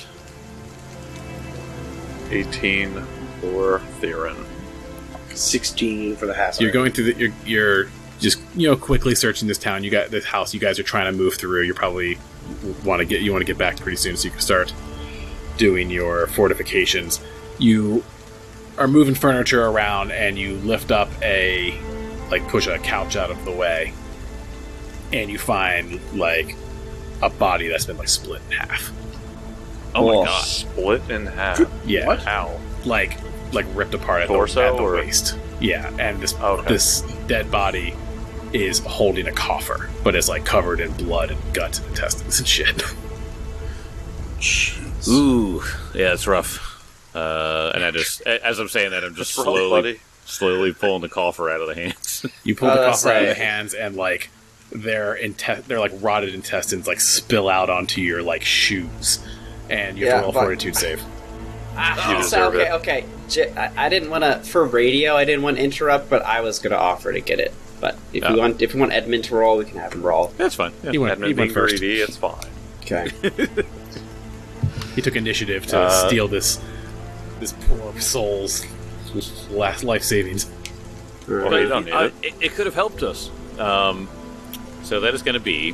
eighteen for Theron. sixteen for the half. So you're going through the, you're, you're just, you know, quickly searching this town. You got this house you guys are trying to move through. You probably want to get, you want to get back pretty soon so you can start doing your fortifications. You are moving furniture around and you lift up a, like push a couch out of the way, and you find like a body that's been like split in half. Oh Oh, my god. Split in half. Yeah. What? How? Like like ripped apart at Torso, the, at the or- waist. Yeah, and this Okay. this dead body is holding a coffer, but it's like covered in blood and guts and intestines and shit. Ooh, yeah, it's rough. Uh, and I just, as I'm saying that, I'm just It's rough, slowly, buddy. slowly pulling the coffer out of the hands. You pull Oh, the that's coffer out of right. the hands, and like their inte- their like rotted intestines like spill out onto your like shoes, and you have Yeah, to roll a but- fortitude save. Ah, You so, deserve okay, it. okay. J- I, I didn't want to for radio. I didn't want to interrupt, but I was going to offer to get it. But if Yeah. you want, if you want Edmund to roll, we can have him roll. That's fine. Yeah. He went, Edmund he being went first. greedy, it's fine. Okay. He took initiative to Uh, steal this this poor soul's last life savings. Well, But, you don't need uh, it. it. It could have helped us. Um, so that is going to be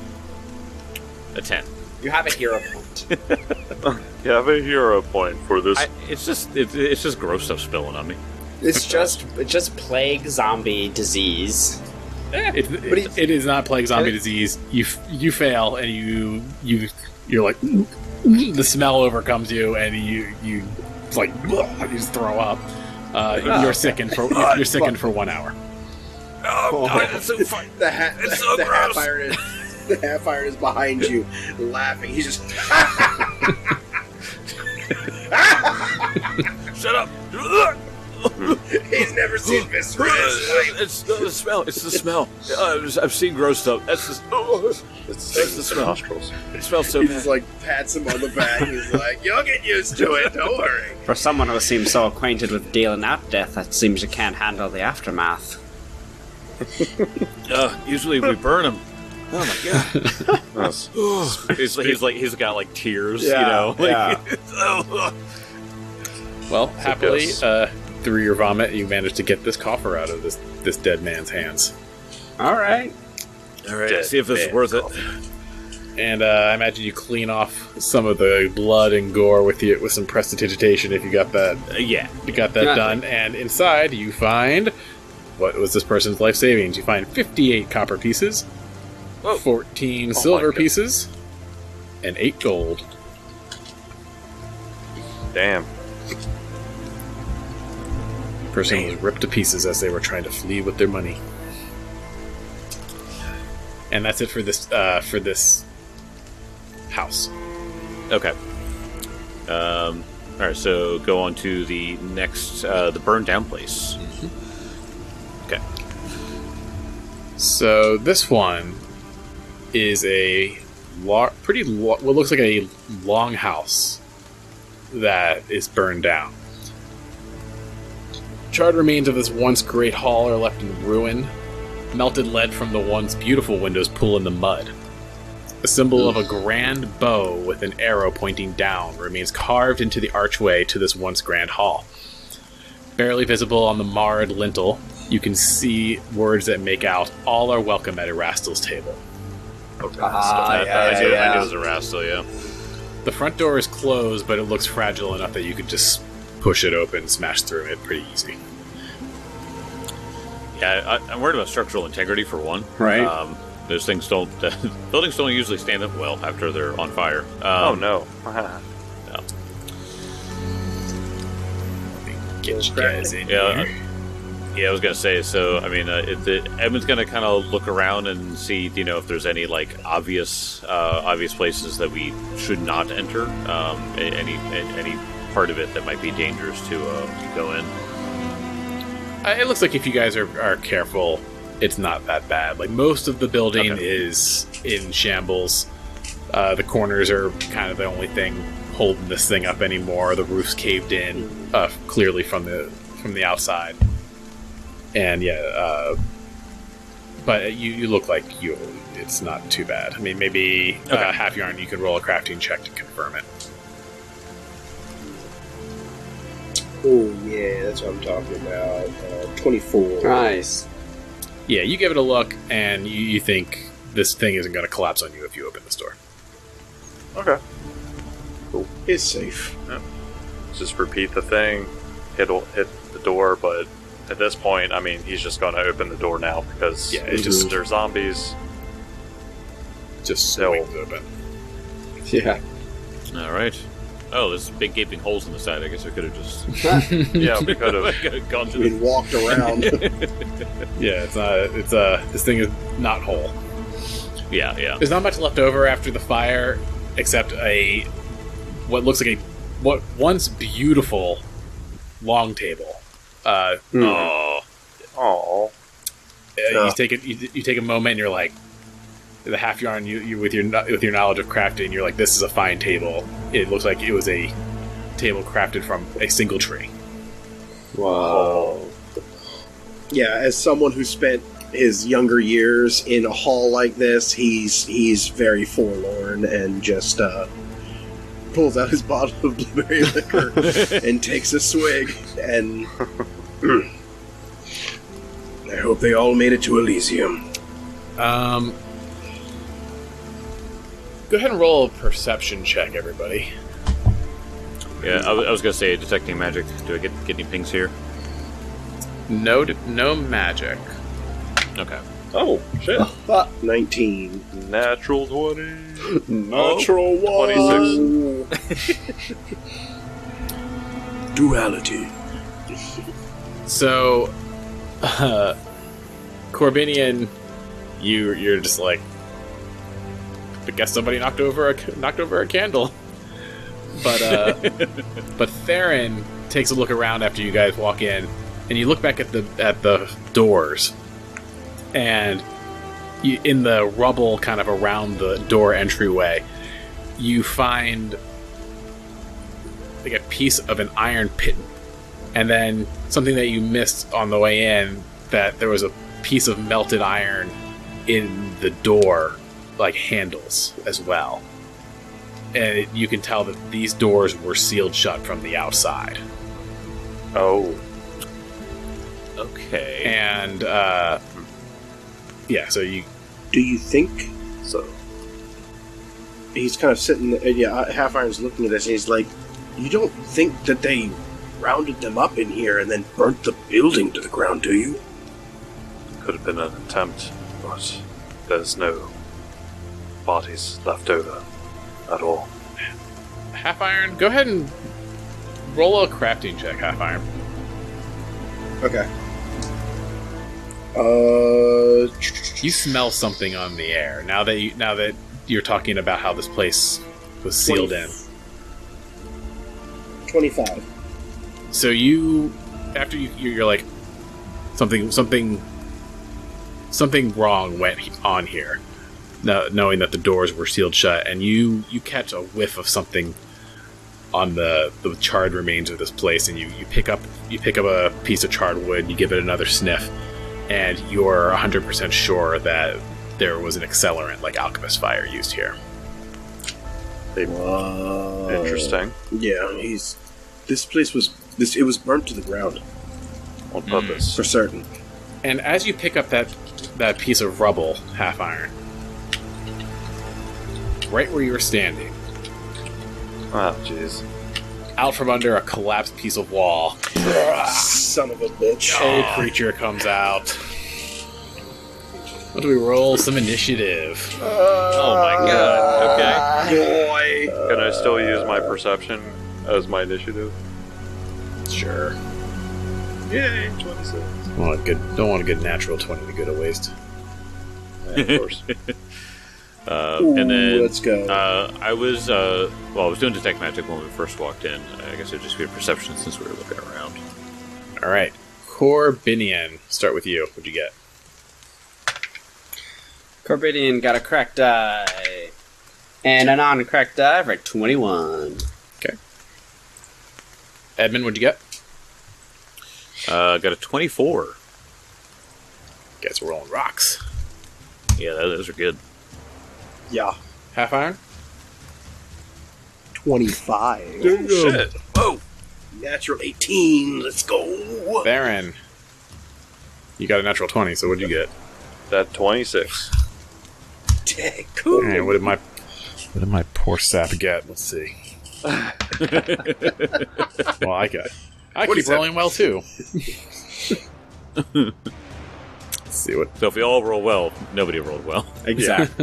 a ten. You have a hero point. You have a hero point for this. I, it's just, it, it's just gross stuff spilling on me. It's just, it's just plague, zombie, disease. It, But it, he's- it is not plague zombie and it- disease. You f- you fail and you you you're like the smell overcomes you and you you it's like you just throw up. Uh, Oh, you're sickened for you're, you're sickened for one hour. Oh, God, it's so fun. The, ha- It's so the half gross. iron is the half iron is behind you, laughing. He's just Shut up. he's never seen viscera in his life. It's the smell. It's the smell. Uh, I've seen gross stuff. That's the, it's That's the it's smell. nostrils. it smells so He bad. just like pats him on the back. He's like, "You'll get used to it. Don't worry." For someone who seems so acquainted with dealing out death, it seems you can't handle the aftermath. Uh, usually we burn them. Oh my god. Yes. he's, he's like he's got like tears, Yeah, you know. Like, yeah. oh, Well, happily, goes. uh, through your vomit, you managed to get this coffer out of this this dead man's hands. All right. all right. Dead See if this is man worth it. And uh, I imagine you clean off some of the blood and gore with you with some prestidigitation if you got that Uh, yeah. you got that Yeah. done. And inside you find what was this person's life savings? You find fifty-eight copper pieces, Whoa. fourteen Oh my silver God. pieces, and eight gold. Damn. Person was ripped to pieces as they were trying to flee with their money. And that's it for this uh, for this house. Okay. Um. All right. So go on to the next, uh, the burned down place. Okay. So this one is a lar- pretty lo- what looks like a long house that is burned down. Charred remains of this once great hall are left in ruin. Melted lead from the once beautiful windows pool in the mud. A symbol of a grand bow with an arrow pointing down remains carved into the archway to this once grand hall. Barely visible on the marred lintel, you can see words that make out, "All are welcome at Erastil's table." Okay. Ah, I, yeah, I, knew, yeah. I knew it was a Rastal, yeah. The front door is closed, but it looks fragile enough that you could just push it open, smash through it pretty easy. Yeah, I, I'm worried about structural integrity for one. Right. Um, those things don't. Uh, buildings don't usually stand up well after they're on fire. Um, oh no. no. Get you guys in Yeah. here. Yeah, I was gonna say. So, I mean, uh, it, the, Edmund's gonna kind of look around and see, you know, if there's any like obvious, uh, obvious places that we should not enter. Um, a- any a- any part of it that might be dangerous to, uh, to go in. Uh, it looks like if you guys are, are careful, it's not that bad. Like, most of the building Okay. is in shambles. Uh, the corners are kind of the only thing holding this thing up anymore. The roof's caved in, uh, clearly from the from the outside. And yeah, uh, but you, you look like you. It's not too bad. I mean, maybe Okay. uh, half yarn. You can roll a crafting check to confirm it. Oh yeah, that's what I'm talking about. Uh, Twenty-four. Nice. Yeah, you give it a look, and you, you think this thing isn't going to collapse on you if you open this door. Okay. It's safe. Just repeat the thing, hit hit the door, but at this point, I mean, he's just going to open the door now because Yeah, it just- they're zombies. Just No. swings open. Yeah. All right. Oh, there's big gaping holes in the side. I guess I could have just Yeah, we could have. gone to We the. walked around. Yeah, it's not. It's uh, this thing is not whole. Yeah, yeah. There's not much left over after the fire, except a what looks like a what once beautiful long table. Uh, Oh, Oh, uh, you take it. You, you take a moment, and you're like, the half yarn. You, you with your kno- with your knowledge of crafting, you're like, this is a fine table. It looks like it was a table crafted from a single tree. Wow. Yeah, as someone who spent his younger years in a hall like this, he's he's very forlorn and just uh, pulls out his bottle of blueberry liquor and takes a swig. And I hope they all made it to Elysium. Um, go ahead and roll a perception check, everybody. yeah. I, was- I was gonna say detecting magic. Do I get get any pings here? No, no magic. Okay. oh shit! Nineteen. Natural twenty. Natural one. twenty-six. Duality. So, uh, Corbinian, you you're just like, I guess somebody knocked over a knocked over a candle. But uh, but Theron takes a look around after you guys walk in, and you look back at the at the doors, and you, in the rubble kind of around the door entryway, you find like a piece of an iron pit, and then something that you missed on the way in, that there was a piece of melted iron in the door, like handles as well. And it, you can tell that these doors were sealed shut from the outside. Oh, Okay. And, uh, yeah, so you, Do you think so he's kind of sitting there, yeah, Half Iron's looking at this and he's like, you don't think that they rounded them up in here and then burnt the building to the ground, do you? could have been an attempt, but there's no bodies left over at all. Half Iron, go ahead and roll a crafting check, Half Iron. Okay. Uh, You smell something on the air now that you now that you're talking about how this place was sealed in. twenty-five. So you, after you, you're like, something, something, something wrong went he- on here. No, knowing that the doors were sealed shut, and you you catch a whiff of something on the the charred remains of this place, and you, you pick up you pick up a piece of charred wood, you give it another sniff, and you're one hundred percent sure that there was an accelerant like alchemist fire used here. Interesting. Yeah, he's. This place was. This it was burnt to the ground On purpose. for certain. And as you pick up that that piece of rubble, Half Iron, right where you were standing, Ah, jeez. out from under a collapsed piece of wall, Son of a bitch. a creature comes out. What do we roll? Some initiative. Oh my god. Okay. Boy. Can I still use my perception as my initiative? Sure. Yay, twenty-six. Want a good, don't want a good natural twenty to go to waste. Yeah, of course. Uh, Ooh, and then let's go. Uh, I was uh, well. I was doing detect magic when we first walked in. I guess it'd just be a perception since we were looking around. All right, Corbinian. Start with you. What'd you get? Corbidian got a cracked die. And a non-cracked die for twenty-one. Okay. Edmund, what'd you get? Uh, got a twenty-four. Guess we're rolling rocks. Yeah, those those are good. Yeah. Half iron. twenty-five. Oh, shit! Whoa! Natural eighteen. Let's go. Baron. You got a natural twenty. So what'd you get? That twenty-six. Dang. All right, what did my what did my poor sap get? Let's see. Well, I got. I What keep is that? rolling well too. Let's see what. So if we all roll well, nobody rolled well. Exactly.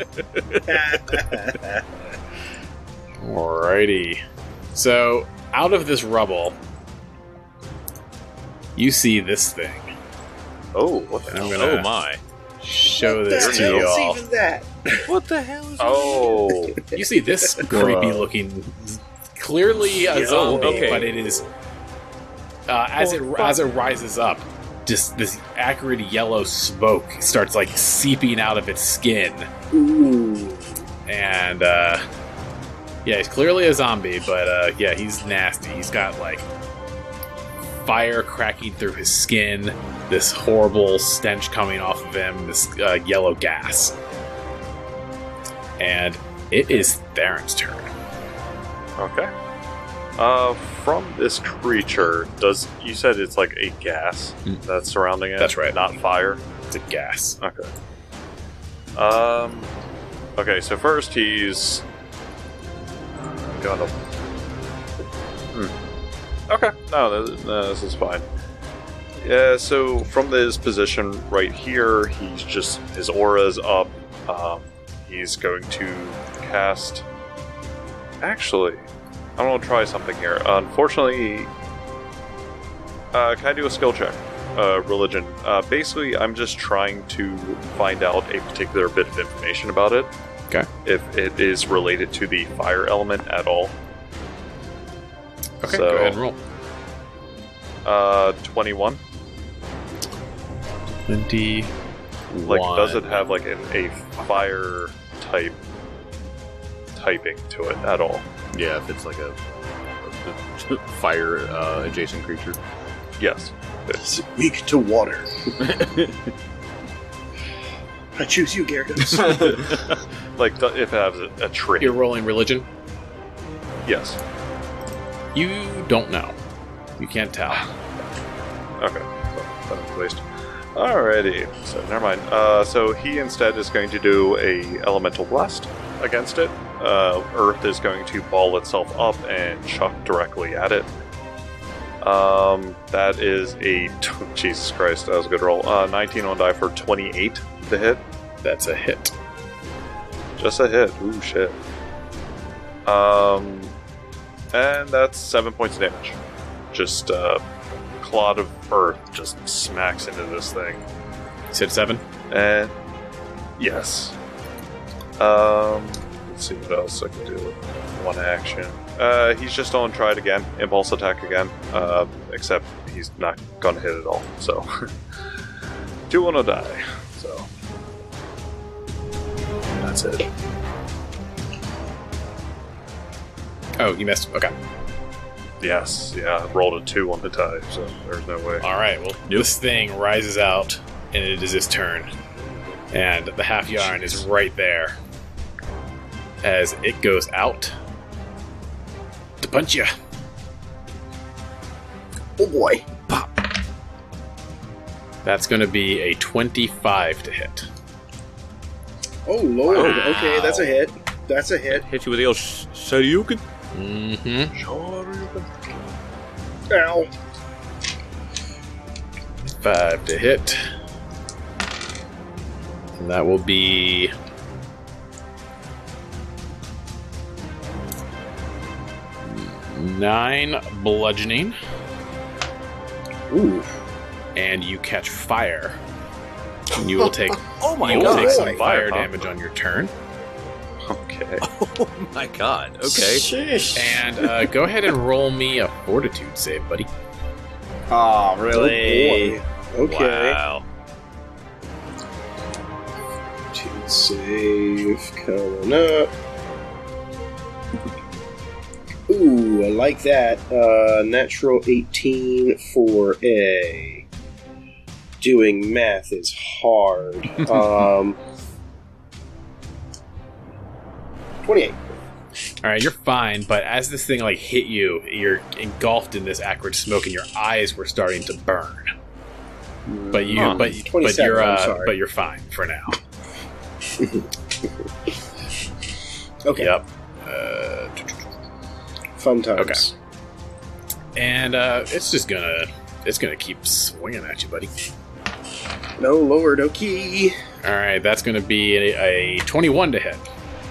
Alrighty. So out of this rubble, you see this thing. Oh, what the And I'm hell? gonna Oh my! show What this the to you hell's all. even that? What the hell is Oh, You see this creepy looking, clearly a zombie, okay. but it is uh, as it as it rises up, just this acrid yellow smoke starts like seeping out of its skin, Ooh. and uh, yeah, he's clearly a zombie, but uh, yeah, he's nasty. He's got like fire cracking through his skin, this horrible stench coming off of him, this uh, yellow gas, and it is Theron's turn. okay. Uh, from this creature, does you said it's like a gas Mm. that's surrounding it? That's right. Not fire. It's a gas. Okay. Um. Okay, so first he's gonna. Hmm. Okay. No, this, no, this is fine. Yeah. So from this position right here, he's just his aura's up. Um, he's going to cast. Actually, I'm gonna try something here. Unfortunately, uh, can I do a skill check? Uh, religion. Uh, basically, I'm just trying to find out a particular bit of information about it. Okay. If it is related to the fire element at all. Okay, So- go ahead and roll. Uh, twenty-one. Twenty. Like, does it have like an, a fire type typing to it at all? Yeah, if it's like a, a fire uh, adjacent creature. Yes. It's weak to water. I choose you, Gyarados. Like, do- if it has a, a tree. You're rolling religion. Yes. You don't know. You can't tell. Okay. So, that was a waste. Alrighty. So, never mind. Uh, so, he instead is going to do a elemental blast against it. Uh, Earth is going to ball itself up and chuck directly at it. Um, that is a... Jesus Christ, that was a good roll. Uh, nineteen on die for twenty-eight to hit. That's a hit. Just a hit. Ooh, shit. Um, and that's seven points of damage. Just a clod of earth just smacks into this thing. You said seven. And yes. Um, let's see what else I can do with one action. Uh, he's just on try it again. Impulse attack again. Uh, except he's not gonna hit at all. So two on a die. So that's it. Oh, you missed. Okay. Yes, yeah, I rolled a two on the die, so there's no way. All right. Well, this thing rises out, and it is his turn, and the half yarn is right there as it goes out to punch you. Oh boy. That's going to be a twenty-five to hit. Oh lord. Wow. Okay, that's a hit. That's a hit. Hit you with the old sh- Shoryuken. Mm-hmm. Ow. Five to hit. And that will be nine bludgeoning. Ooh. And you catch fire. And you will take Oh my you will god! take some Fire, fire huh? damage on your turn. Okay. Oh my god! Okay. Sheesh. And uh, go ahead and roll me a fortitude save, buddy. Oh, really? Oh, boy. Okay. Wow. To save coming up. Ooh, I like that. Uh, natural eighteen for a. Doing math is hard. um, twenty-eight. All right, you're fine, but as this thing like hit you, you're engulfed in this acrid smoke, and your eyes were starting to burn. But you, Huh. but but twenty-seven, you're, I'm uh, sorry. but you're fine for now. Okay. Yep. Uh, Fun times. Okay. and uh, it's just gonna, it's gonna keep swinging at you, buddy. No lower, no key. All right, that's gonna be a, a twenty-one to hit.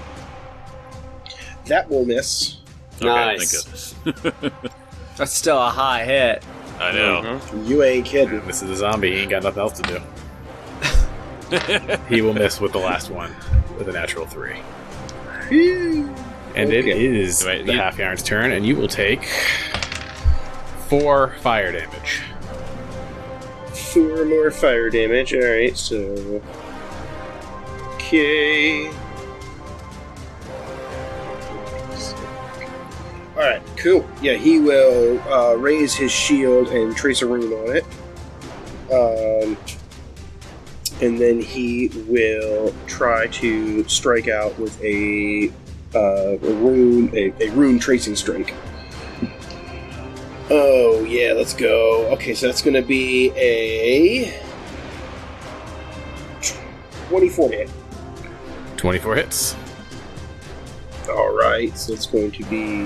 That will miss. Okay, Nice. thank goodness. That's still a high hit. I know. You ain't kidding. And this is a zombie. He ain't got nothing else to do. He will miss with the last one with a natural three. And it Okay. is Wait, the you- half yarn's turn, and you will take four fire damage. Four more fire damage. Alright, so. Okay. Alright, cool. Yeah, he will uh, raise his shield and trace a rune on it. Um, and then he will try to strike out with a, uh, a rune, a, a rune tracing strike. Oh, yeah, let's go. Okay, so that's going to be a twenty-four to hit. twenty-four hits. Alright, so it's going to be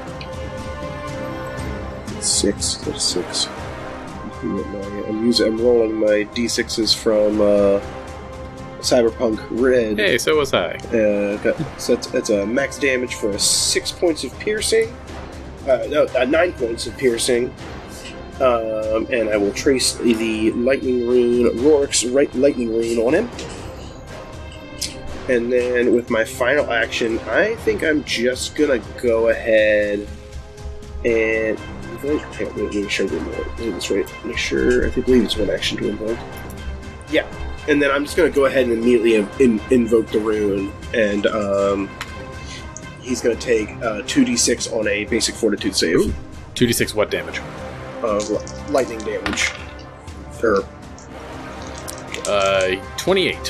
six. That's six. I'm using. I'm rolling my d sixes from uh, Cyberpunk Red. Hey, so was I. Uh, got, so that's, that's a max damage for a six points of piercing. Uh, no, uh, nine points of piercing. Um, and I will trace the lightning rune, Rorik's right lightning rune on him. And then with my final action, I think I'm just gonna go ahead and. Wait, wait, wait, make sure I'm doing this right. Make sure. I think believe it's one action to invoke. Yeah, and then I'm just gonna go ahead and immediately in, invoke the rune, and um, he's gonna take uh, two d six on a basic fortitude save two d six what damage? of li- lightning damage. Or Uh, twenty-eight.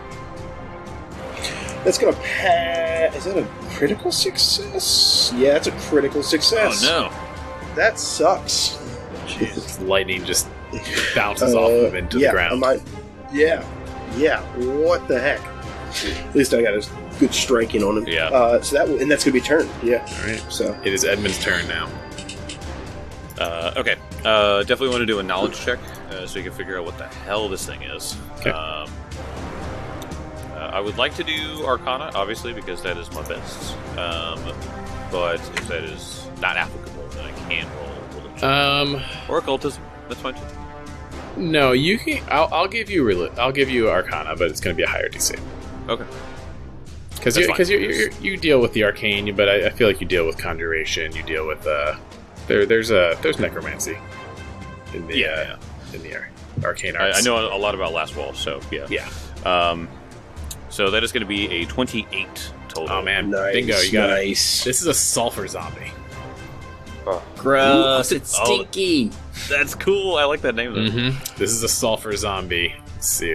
that's gonna pass. Is that a critical success? Yeah, it's a critical success. Oh no! That sucks. Lightning just bounces Uh, off him into yeah, the ground. am I- yeah, yeah. What the heck? At least I got a good striking on him. Yeah. Uh, so that and that's gonna be turn. Yeah. All right. So It is Edmund's turn now. Uh, okay, uh, definitely want to do a knowledge check uh, so you can figure out what the hell this thing is. Okay. Um, uh, I would like to do Arcana, obviously, because that is my best. Um, but if that is not applicable, then I can roll religion Um, or occultism. That's fine too. no, you can. I'll, I'll give you. Reli- I'll give you Arcana, but it's going to be a higher D C. Okay. Because That's you, fine. because you, you, you deal with the arcane, but I, I feel like you deal with conjuration. You deal with uh, there there's a there's necromancy in the Yeah, uh, in the ar- arcane I, arts. I know a lot about Last Wall, so yeah. Yeah. Um, so that is going to be a twenty-eight total. Oh man, nice. bingo! You got it. nice. This is a sulfur zombie. Gross. Ooh, It's oh. stinky. That's cool. I like that name. Though. Mm-hmm. This is a sulfur zombie. Let's see.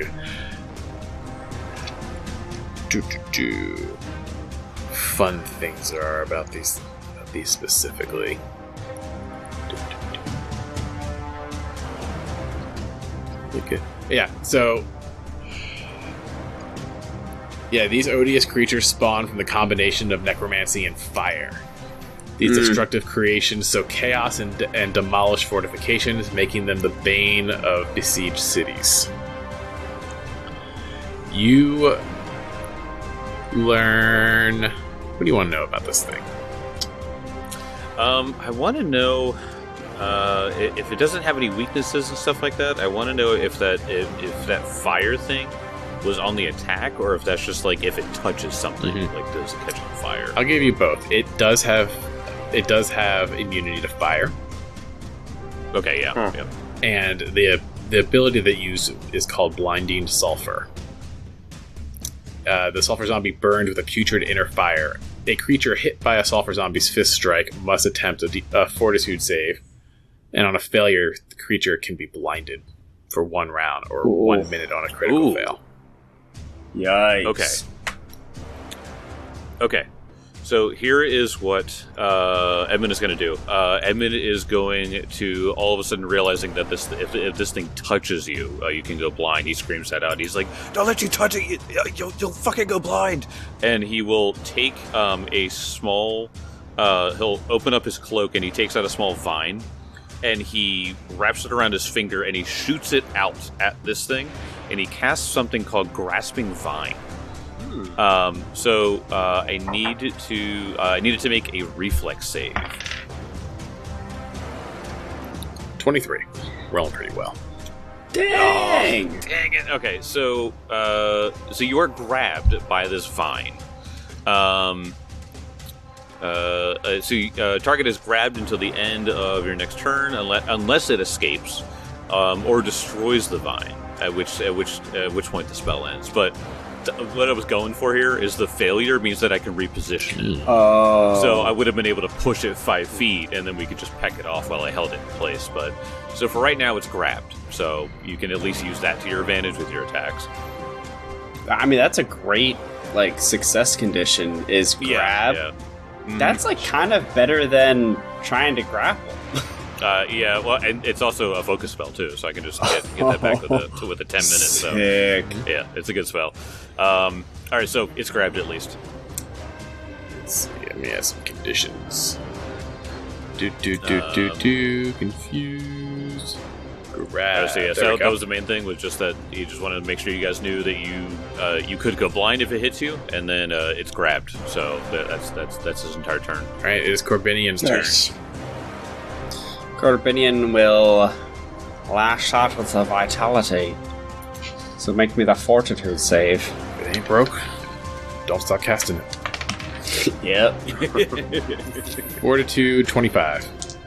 Do, do, do. Fun things there are about these about these specifically. Do, do, do. Okay. Yeah. So. Yeah, these odious creatures spawn from the combination of necromancy and fire. these Mm. destructive creations sow chaos and, and demolish fortifications, making them the bane of besieged cities. You learn... What do you want to know about this thing? Um, I want to know uh, i- if it doesn't have any weaknesses and stuff like that. I want to know if that if, if that fire thing was on the attack, or if that's just like if it touches something, Mhm. like does it catch on fire? I'll give you both. It does have it does have immunity to fire, Okay, yeah, Huh. yeah. and the the ability that you use is called Blinding Sulfur. Uh, the Sulfur Zombie burned with a putrid inner fire. A creature hit by a Sulfur Zombie's fist strike must attempt a, de- a Fortitude save, and on a failure, the creature can be blinded for one round or Ooh. one minute on a critical Ooh. fail. Yikes. Okay. Okay. So here is what uh, Edmund is going to do. Uh, Edmund is going to all of a sudden realizing that this, if, if this thing touches you, uh, you can go blind. He screams that out. He's like, "Don't let you touch it! You, you'll, you'll fucking go blind!" And he will take um, a small. Uh, he'll open up his cloak and he takes out a small vine, and he wraps it around his finger and he shoots it out at this thing, and he casts something called Grasping Vine. Um, so uh, I need to uh, I needed to make a reflex save. twenty-three. Rolling pretty well. Dang. Dang it! Okay, so uh, so you are grabbed by this vine. Um, uh, uh, so you, uh, target is grabbed until the end of your next turn, unless, unless it escapes um, or destroys the vine. At which at which at which point the spell ends. But th- what I was going for here is the failure means that I can reposition it. Oh. So I would have been able to push it five feet, and then we could just peck it off while I held it in place. But so for right now, it's grabbed. So you can at least use that to your advantage with your attacks. I mean, that's a great, like, success condition is grab. Yeah. yeah. That's, like, kind of better than trying to grapple. Uh, yeah. Well, and it's also a focus spell too, so I can just get, get that back with a to, with a ten minutes. So Sick. yeah, it's a good spell. Um, all right, so it's grabbed at least. Let's see. Let me add some conditions. Do do do do Um, do. Confused. Grab. Uh, so yeah, There so we that go. was the main thing, was just that he just wanted to make sure you guys knew that you uh, you could go blind if it hits you, and then uh, it's grabbed. So that, that's that's that's his entire turn. All right, it is Corbinian's Nice. turn. Corbinian will lash out with the vitality. So make me the fortitude save. If it ain't broke, don't stop casting it. Yep. Fortitude twenty-five.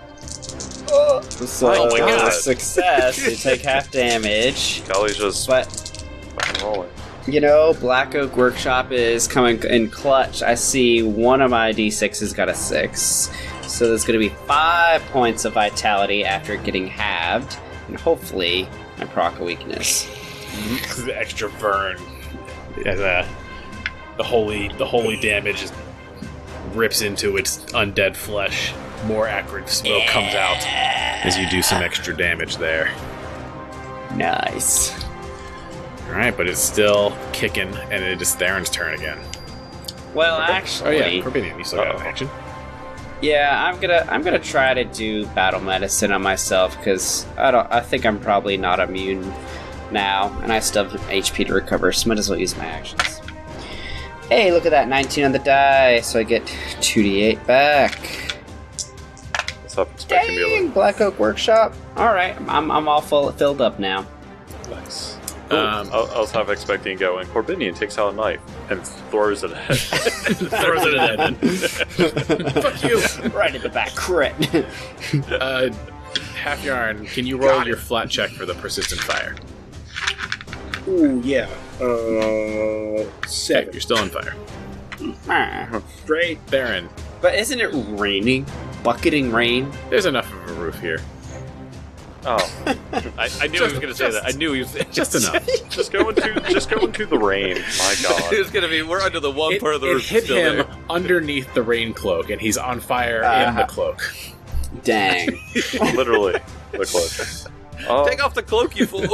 So, Oh my God. success, you take half damage. Kelly's just But, fucking rolling. you know, Black Oak Workshop is coming in clutch. I see one of my d sixes got a six. So there's going to be five points of vitality after getting halved. And hopefully, I proc a weakness. The extra burn. As uh, the holy the holy damage is, rips into its undead flesh. More acrid smoke comes out as you do some extra damage there. Nice. Alright, but it's still kicking, and it is Theron's turn again. Well, Oh actually, yeah, Corbinian, you still got an Uh-oh. action. yeah, I'm gonna I'm gonna try to do battle medicine on myself because I don't I think I'm probably not immune now, and I still have H P to recover, so might as well use my actions. Hey, look at that, nineteen on the die, so I get two d eight back. Stop expecting me Dang, to Black Oak Workshop. All right, I'm I'm all full filled up now. Nice. Um, I, I was half expecting to go, and Corbinian takes out a knife and throws it at Throws it at Edmund. Fuck you! Right in the back, crit. Uh, Half Yarn, can you roll your flat check for the persistent fire? Ooh, yeah. Uh, Okay, seven. you're still on fire. Ah. Great. Theron, But isn't it raining? Bucketing rain? there's enough of a roof here. Oh, I, I knew he was going to say that. I knew he was Just enough. just go into just go into the rain. My it God. was going to be. We're under the one It, part of the it roof hit still him there. underneath the rain cloak, and he's on fire in Uh-huh. the cloak. Dang. Literally, the clutch. Oh, Take off the cloak, you fool!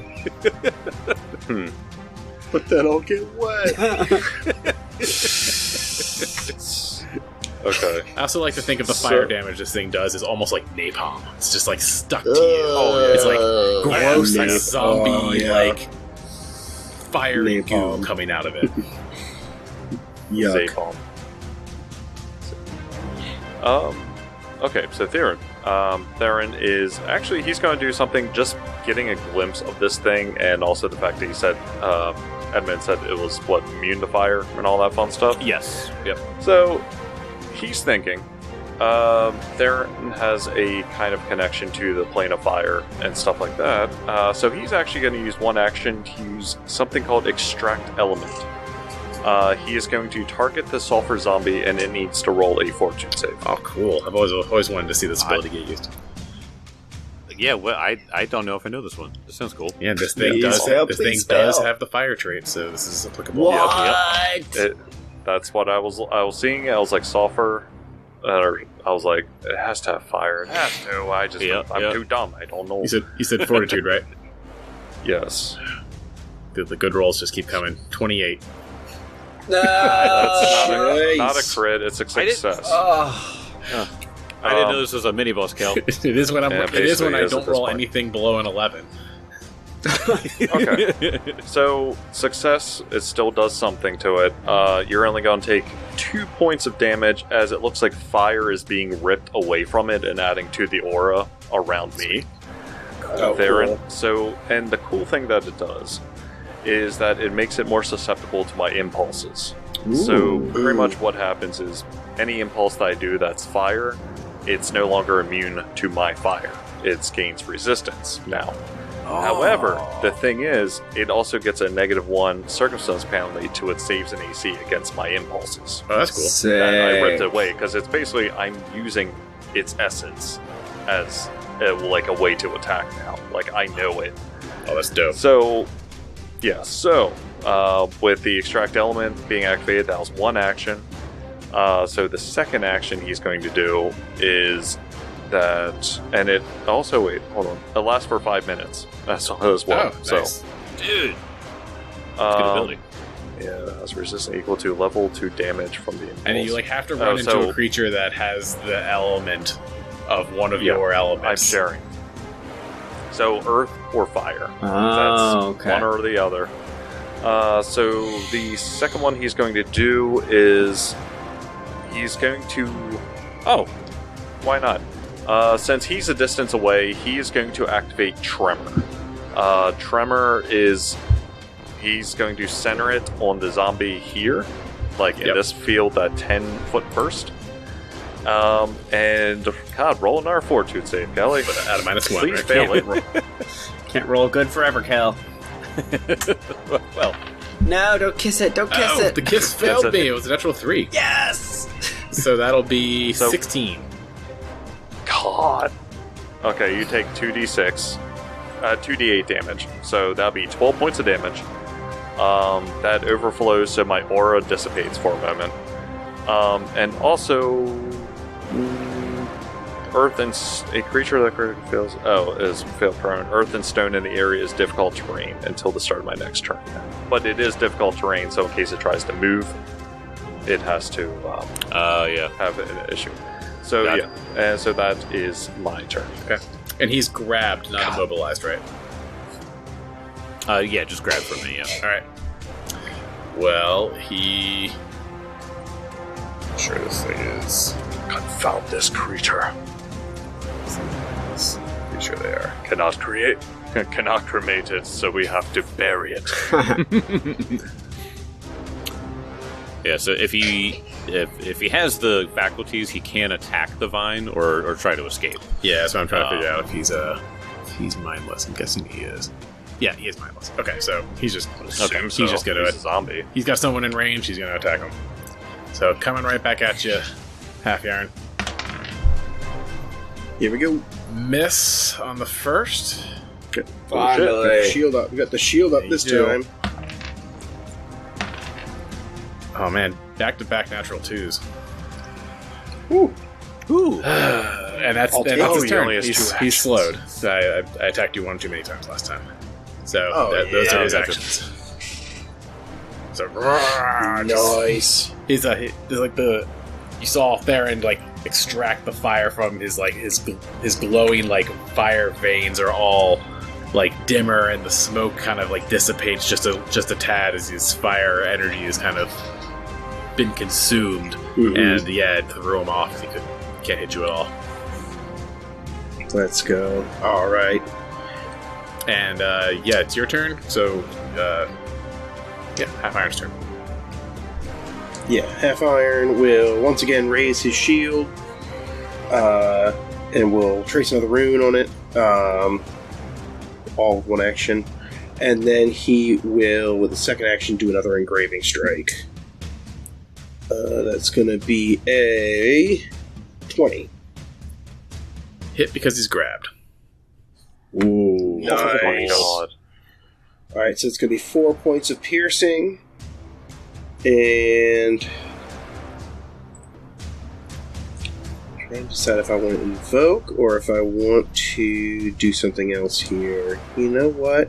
hmm. But then I'll get wet. Okay. I also like to think of the So- fire damage this thing does is almost like napalm. It's just like stuck to you. Oh, It's like yeah. gross, like Nap- zombie, oh, yeah. like fiery Napalm. goo coming out of it. Yuck. Zapalm. Um, okay, so Theron. Um, Theron is actually, he's going to do something, just getting a glimpse of this thing, and also the fact that he said, uh, Edmund said it was, what, immune to fire and all that fun stuff? Yes. Yep. So, he's thinking, um, Theron has a kind of connection to the plane of fire and stuff like that, uh, so he's actually going to use one action to use something called Extract Element. Uh, he is going to target the sulfur zombie, and it needs to roll a fortune save. Oh, cool. I've always always wanted to see this ability get used. Yeah. Well, I I don't know if I know this one. This sounds cool. Yeah, this thing Please does help, this thing please does help. have the fire trait, so this is applicable. What? It, that's what I was I was seeing. I was like sulfur, or I was like, it has to have fire. It has to. I just Yeah, I'm yeah. too dumb. I don't know. You said you said fortitude, right? Yes. The, the good rolls just keep coming. Twenty-eight. No. That's not a, Nice. not a crit. It's a I did- success. Oh. I didn't Um, know this was a mini boss, Cal. it is when I'm. Yeah, it is when basically I it is don't at this roll point. anything below an eleven. Okay. So success, it still does something to it. Uh, you're only going to take two points of damage, as it looks like fire is being ripped away from it and adding to the aura around me. Oh, Theron. cool. So, and the cool thing that it does is that it makes it more susceptible to my impulses. So Ooh. pretty much what happens is any impulse that I do that's fire, it's no longer immune to my fire. It gains resistance now. However, the thing is, it also gets a negative one circumstance penalty to its saves and A C against my impulses. Oh, that's cool. Sick. And I ripped it away because it's basically I'm using its essence as uh, like a way to attack now. Like I know it. Oh, that's dope. So, yeah, so uh, with the extract element being activated, that was one action. Uh, so the second action he's going to do is that, and it also, wait, hold on, it lasts for five minutes as, as well. Oh, so, nice. Dude, that's good um, ability. yeah, it has resistance equal to level two damage from the impulse. And you like have to Oh, run into so- a creature that has the element of one of Yeah, your I'm elements. sharing. So earth or fire. Oh, That's okay. one or the other. Uh, so the second one he's going to do is he's going to. Oh, why not? Uh, since he's a distance away, he is going to activate Tremor. Uh, Tremor is he's going to center it on the zombie here, like in Yep. this field, that ten foot burst. Um, and God, roll another fortitude save, Kelly. Out of minus one. Please Right? fail it. Can't roll good forever, Cal. Well, No, don't kiss it. Don't kiss Oh, it. the kiss failed That's it. me. It was a natural three. Yes. So that'll be So- sixteen. God. Okay, you take two d six, uh, two d eight damage. So that'll be twelve points of damage. Um, that overflows, so my aura dissipates for a moment. Um, and also, mm, earth and s- a creature that critically fails. Oh, is fail prone. Earth and stone in the area is difficult terrain until the start of my next turn. But it is difficult terrain, so in case it tries to move, it has to um, uh, yeah. have an issue. So Got yeah, and so that is my turn. And he's grabbed, not God. immobilized, right? Uh, yeah, just grab from me, yeah. Alright. Well, he. I'm sure this thing is. Confound this creature. Pretty sure they are. Cannot create, cannot cremate it, so we have to bury it. Yeah, so if he if if he has the faculties, he can attack the vine or, or try to escape. Yeah, that's what I'm trying to Um, figure out if he's uh if he's mindless. I'm guessing he is. Yeah, he is mindless. Okay, so he's just Okay, he's So, just gonna he's a zombie. he's got someone in range. He's gonna attack him. So coming right back at you, half yarn. Here we go. Miss on the first. Got Finally. shield up. We got the shield up There this you go. time. Oh man, back to back natural twos. Woo. Ooh. and that's, I'll and take that's it. his He turn. only has He's, two he's actions. slowed. So I, I, I attacked you one too many times last time. So Oh, that, those yeah. are his Gotcha. actions. So roar, just- Nice. he's uh, he, there's like the you saw Theron like extract the fire from his like his gl- his glowing like fire veins are all like dimmer, and the smoke kind of like dissipates just a just a tad as his fire energy has kind of been consumed. Mhm. And yeah, it threw him off. He could, can't hit you at all. Let's go. All right. And uh, yeah, it's your turn. So uh, yeah, Half Iron's turn. Yeah, Half Iron will once again raise his shield, uh, and will trace another rune on it. Um, all with one action, and then he will, with the second action, do another engraving strike. Uh, that's going to be a twenty. Hit because he's grabbed. Ooh. Nice. Oh my god. All right, so it's going to be four points of piercing, and I'm trying to decide if I want to invoke or if I want to do something else here. You know what?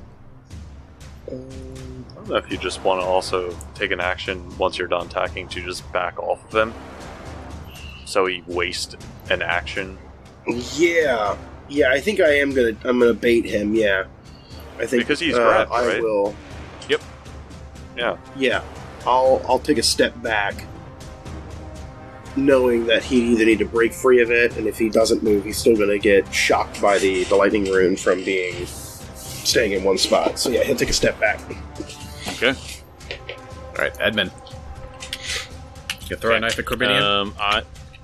Um, I don't know if you just want to also take an action once you're done attacking to just back off of him, so he wastes an action. yeah, yeah. I think I am gonna. I'm gonna bait him. Yeah, I think Because he's uh, grabbed, I right? will. Yeah. Yeah, I'll I'll take a step back, knowing that he either need to break free of it, and if he doesn't move, he's still going to get shocked by the, the lightning rune from being staying in one spot. So yeah, he'll take a step back. Okay. All right, Edmund. You throw Okay. a knife at Corbinian. Um, I.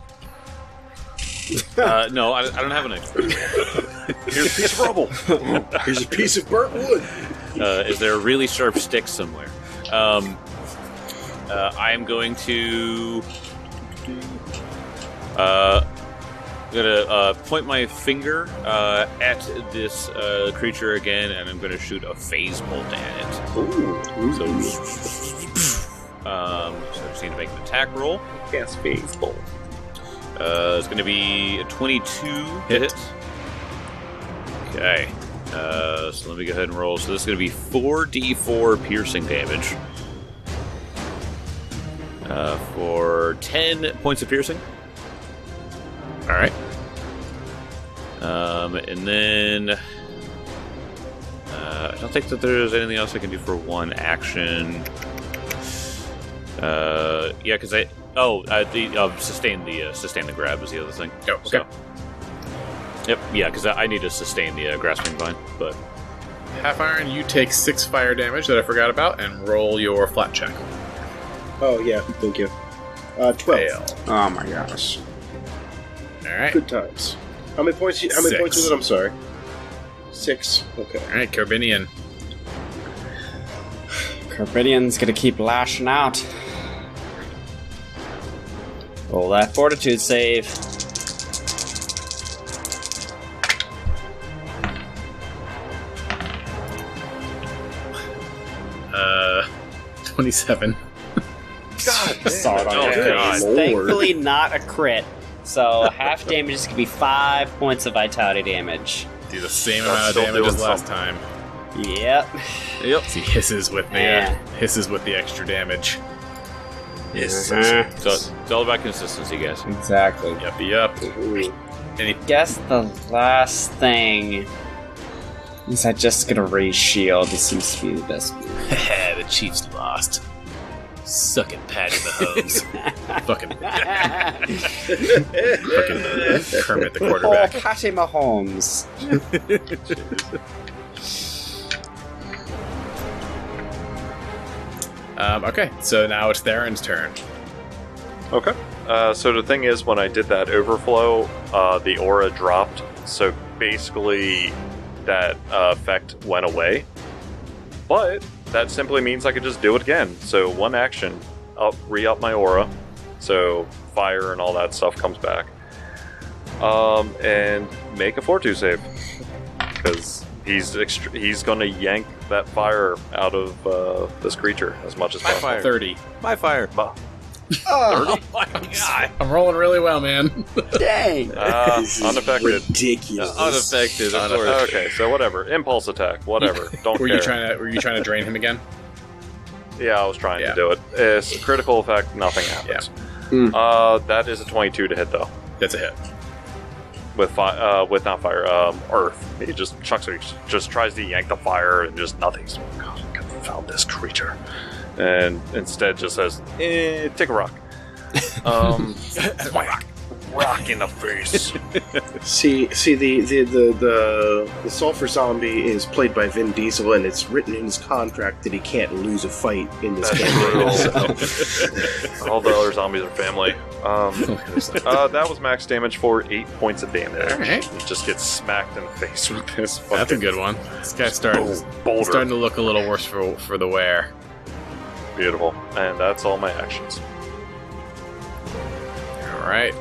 Uh, no, I, I don't have a knife. Here's a piece of rubble. Here's a piece of burnt wood. Uh, is there a really sharp stick somewhere? Um, uh, I am going to. Uh, I'm gonna uh, point my finger uh, at this uh, creature again, and I'm gonna shoot a phase bolt at it. Ooh, So, um, so I just need to make an attack roll. Yes, baseball. Uh, it's gonna be a twenty-two hit. Okay. Uh, so let me go ahead and roll. So this is going to be four d four piercing damage. Uh, for ten points of piercing. Alright. Um, and then... Uh, I don't think that there's anything else I can do for one action. Uh, yeah, because I... Oh, uh, the uh, sustain the uh, sustain the grab is the other thing. Oh, okay. So- Yep, yeah, because I I need to sustain the uh, grasping vine, but Half Iron, you take six fire damage that I forgot about, and roll your flat check. Oh yeah, thank you. Uh, twelve. Fail. Oh my gosh. All right. Good times. How many points? How many Six. points was it? I'm sorry. Six. Okay. All right, Corbinian. Corbinian's gonna keep lashing out. Roll that fortitude save. Uh, twenty-seven. God damn Saw it it. on Oh, your God. face. Lord. Thankfully, not a crit. So half damage is gonna be five points of vitality damage. Do the same That's amount of still damage as doing last something. time. Yep. yep. He hisses with the uh, Yeah. hisses with the extra damage. Yes. Uh-huh. So it's all about consistency, guys. Exactly. Yup, yup. Ooh. Any Guess the last thing is I just gonna raise shield. This seems to be the best move. the Chiefs lost. Suck it, Patty Mahomes. Fucking, fucking Kermit the Oh, quarterback. Patty Mahomes. Um, okay, so now it's Theron's turn. Okay. Uh, so the thing is, when I did that overflow, uh, the aura dropped. So basically, that uh, effect went away. But that simply means I could just do it again. So one action, up, re-up my aura. So fire and all that stuff comes back. Um, and make a fortitude save. Because he's ext- he's going to yank that fire out of uh, this creature as much as My possible. fire. thirty. My fire. Bah. Oh my god. I'm rolling really well, man. Dang. Uh, This is unaffected. ridiculous. Unaffected, of course. Okay, so whatever. Impulse attack, whatever. Don't were care. you trying to Were you trying to drain him again? Yeah, I was trying Yeah. to do it. It's a critical effect, nothing happens. Hmm. Uh, that is a twenty-two to hit though. That's a hit. With fi- uh, with not fire, um, earth. He just chucks it. He just tries to yank the fire, and just nothing's. God, confound this creature. And instead, just says, "Eh, take a rock." Um, whack, rock in the face. See, see the the, the the the sulfur zombie is played by Vin Diesel, and it's written in his contract that he can't lose a fight in this That's campaign. true. So. All the other zombies are family. Um, uh, that was max damage for eight points of damage. Alright. He just gets smacked in the face with this. That's a fucking good one. This guy's starting, boulder. starting to look a little worse for for the wear. Beautiful, and that's all my actions. All right.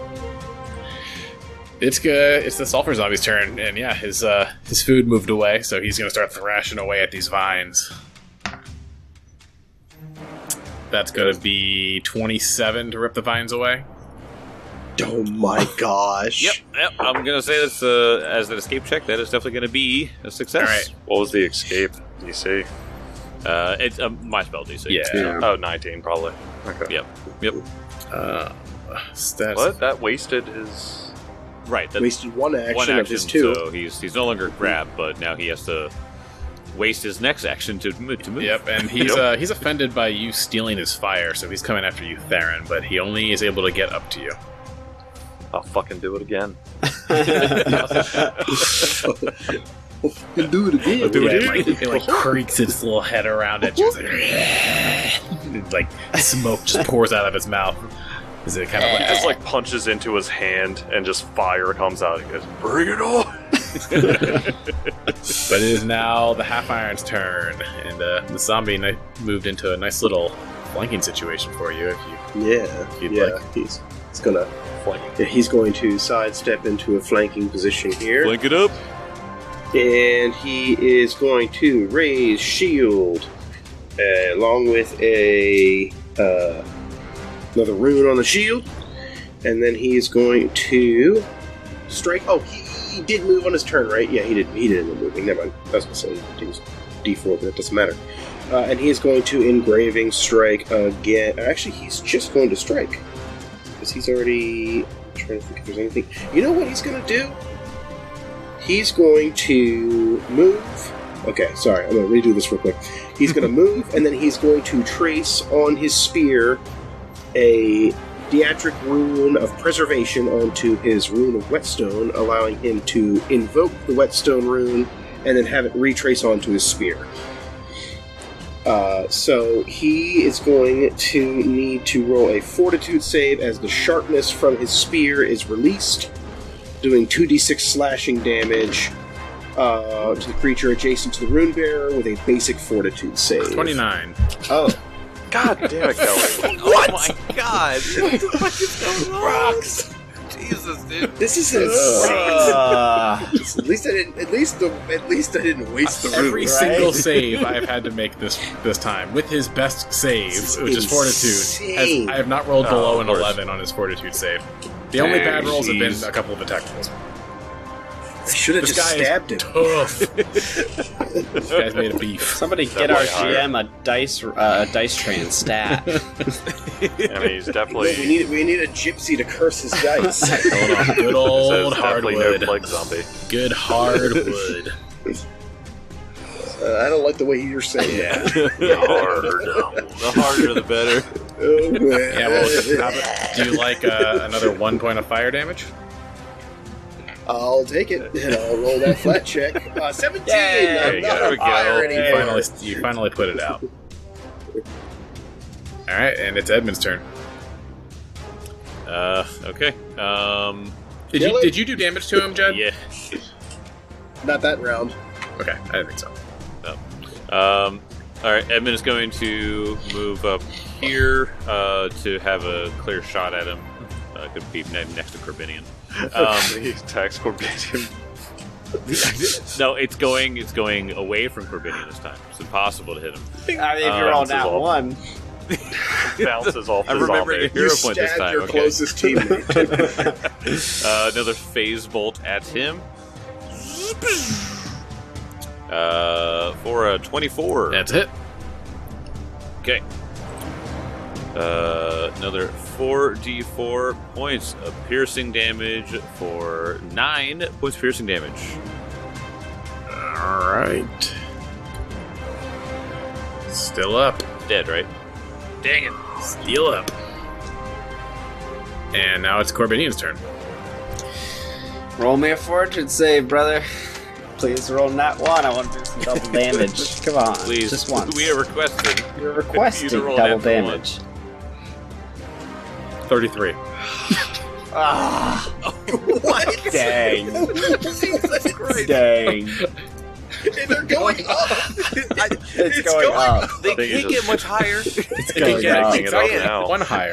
It's good. It's the sulfur zombie's turn, and yeah, his uh, his food moved away, so he's gonna start thrashing away at these vines. That's gonna be twenty-seven to rip the vines away. Oh my gosh! Yep, yep. I'm gonna say that's uh, as an escape check. That is definitely gonna be a success. All right. What was the escape D C? Uh, it's uh, my spell D C. Yeah. Yeah. Oh, nineteen probably. Okay. Yep. Yep. Uh, stats. What? That wasted his. Right. That, Wasted one action, one of action. his two. So he's he's no longer grabbed, but now he has to waste his next action to move. To move. Yep, and he's uh, he's offended by you stealing his fire, so he's coming after you, Theron. But he only is able to get up to you. I'll fucking do it again. Do it again. Yeah, it, like, it like creaks its little head around at you. It's like, it, like smoke just pours out of its mouth. Is it kind of He like just like punches into his hand, and just fire comes out. He goes, "Bring it on!" But it is now the Half Iron's turn, and uh, the zombie ni- moved into a nice little flanking situation for you. If you, Yeah, You'd yeah. like- He's, he's gonna. Flank. Yeah, he's going to sidestep into a flanking position here, Blink it up. and he is going to raise shield, uh, along with a uh, another rune on the shield, and then he is going to strike. Oh, he, he did move on his turn, right? Yeah, he did. He did end up moving. Never mind. I was going to say he was D four, but it doesn't matter. Uh, and he is going to engraving strike again. Actually, he's just going to strike because he's already. I'm trying to think if there's anything. You know what he's going to do? He's going to move. Okay, sorry, I'm going to redo this real quick. He's going to move, and then he's going to trace on his spear a Diatric rune of preservation onto his rune of whetstone, allowing him to invoke the whetstone rune and then have it retrace onto his spear. Uh, so he is going to need to roll a fortitude save as the sharpness from his spear is released, doing two d six slashing damage uh, to the creature adjacent to the rune bearer with a basic fortitude save. twenty-nine. Oh. God damn it, Kelly! What? Oh my god! What the fuck is going on? Rocks! Jesus, dude. This is insane. Uh, At least I didn't. At least the. At least I didn't waste the Every rune. Right? single save I've had to make this this time with his best save, This is which is fortitude. insane. Has, I have not rolled Oh, below of an course. eleven on his fortitude save. The only Dang, bad rolls have been jeez. a couple of attack rolls. I should have This just guy is stabbed him. Tough. This guy's made of beef. somebody That get our might hire. G M a dice uh, a dice tray and stat. I mean, he's No, definitely. we need we need a gypsy to curse his dice. Hold on. Good Says old definitely no hardwood. plague zombie. Good hardwood. uh, I don't like the way you're saying that. Hard. The harder, the better. Oh, man. Yeah, well, how about, do you like uh, another one point of fire damage? I'll take it, and I'll roll that flat check. Uh, Seventeen. Yay. I'm There you not go. on fire You anymore. finally, you finally put it out. All right, and it's Edmund's turn. Uh, okay. Um, Did Kill you it? did you do damage to him, Jed? yeah. Not that round. Okay, I didn't think so. Um, all right. Edmund is going to move up here uh, to have a clear shot at him. Uh, could be ne- next to Corbinian. Um, he attacks Corbinian. no, it's going. It's going away from Corbinian this time. It's impossible to hit him. I mean, if Uh, you're on this is that all- one, Bounces off the I'm remembering zombie. a hero You point this stabbed time. your Okay. closest teammate. Uh, another phase bolt at him. Uh, for a twenty-four. That's it. Okay. Uh, another four d four points of piercing damage for nine points of piercing damage. All right. Still up. Dead, right? Dang it. Still up. And now it's Corbinian's turn. Roll me a fortune save, brother. Please roll not one. I want to do some double damage. Come on, Please. just once. We are requesting. You're requesting you to roll double an natural damage. thirty-three. Ah, What? dang, Jesus Christ. dang. And they're going up. I, It's, going, up. They think can't it's get much higher. It's It going can get up. Making it up it now. one higher.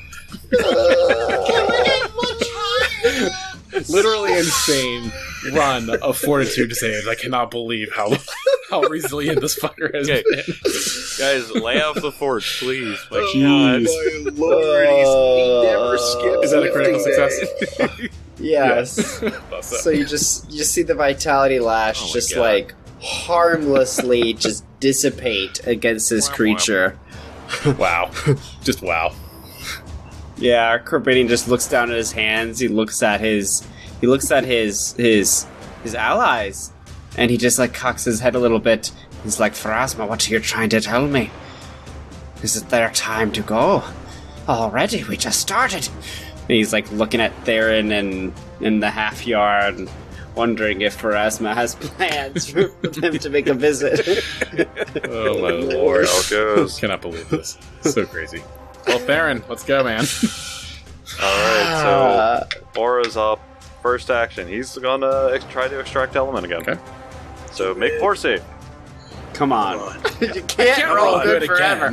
Literally insane run of fortitude saves. I cannot believe how how resilient this fucker has Okay. been. Guys, lay off the forge, please. My Oh God. my lord, he's, he never skips. Is that a critical lifting success? Yes. Thought so. So you just you see the vitality lash Oh my just God. like harmlessly just dissipate against this creature. Wow. Just wow. Yeah, Corbinian just looks down at his hands. He looks at his he looks at his his his allies, and he just like cocks his head a little bit. He's like, Pharasma, what are you trying to tell me? Is it their time to go? Already, we just started. And he's like looking at Theron and in the half yard, wondering if Pharasma has plans for them to make a visit. Oh my lord. How it goes. Cannot believe this. So crazy. Well, Theron, let's go, man. Alright, so Uh, Aura's up. First action. He's gonna ex- try to extract element again. Okay. So make force save. come on. Come you can't, roll good forever.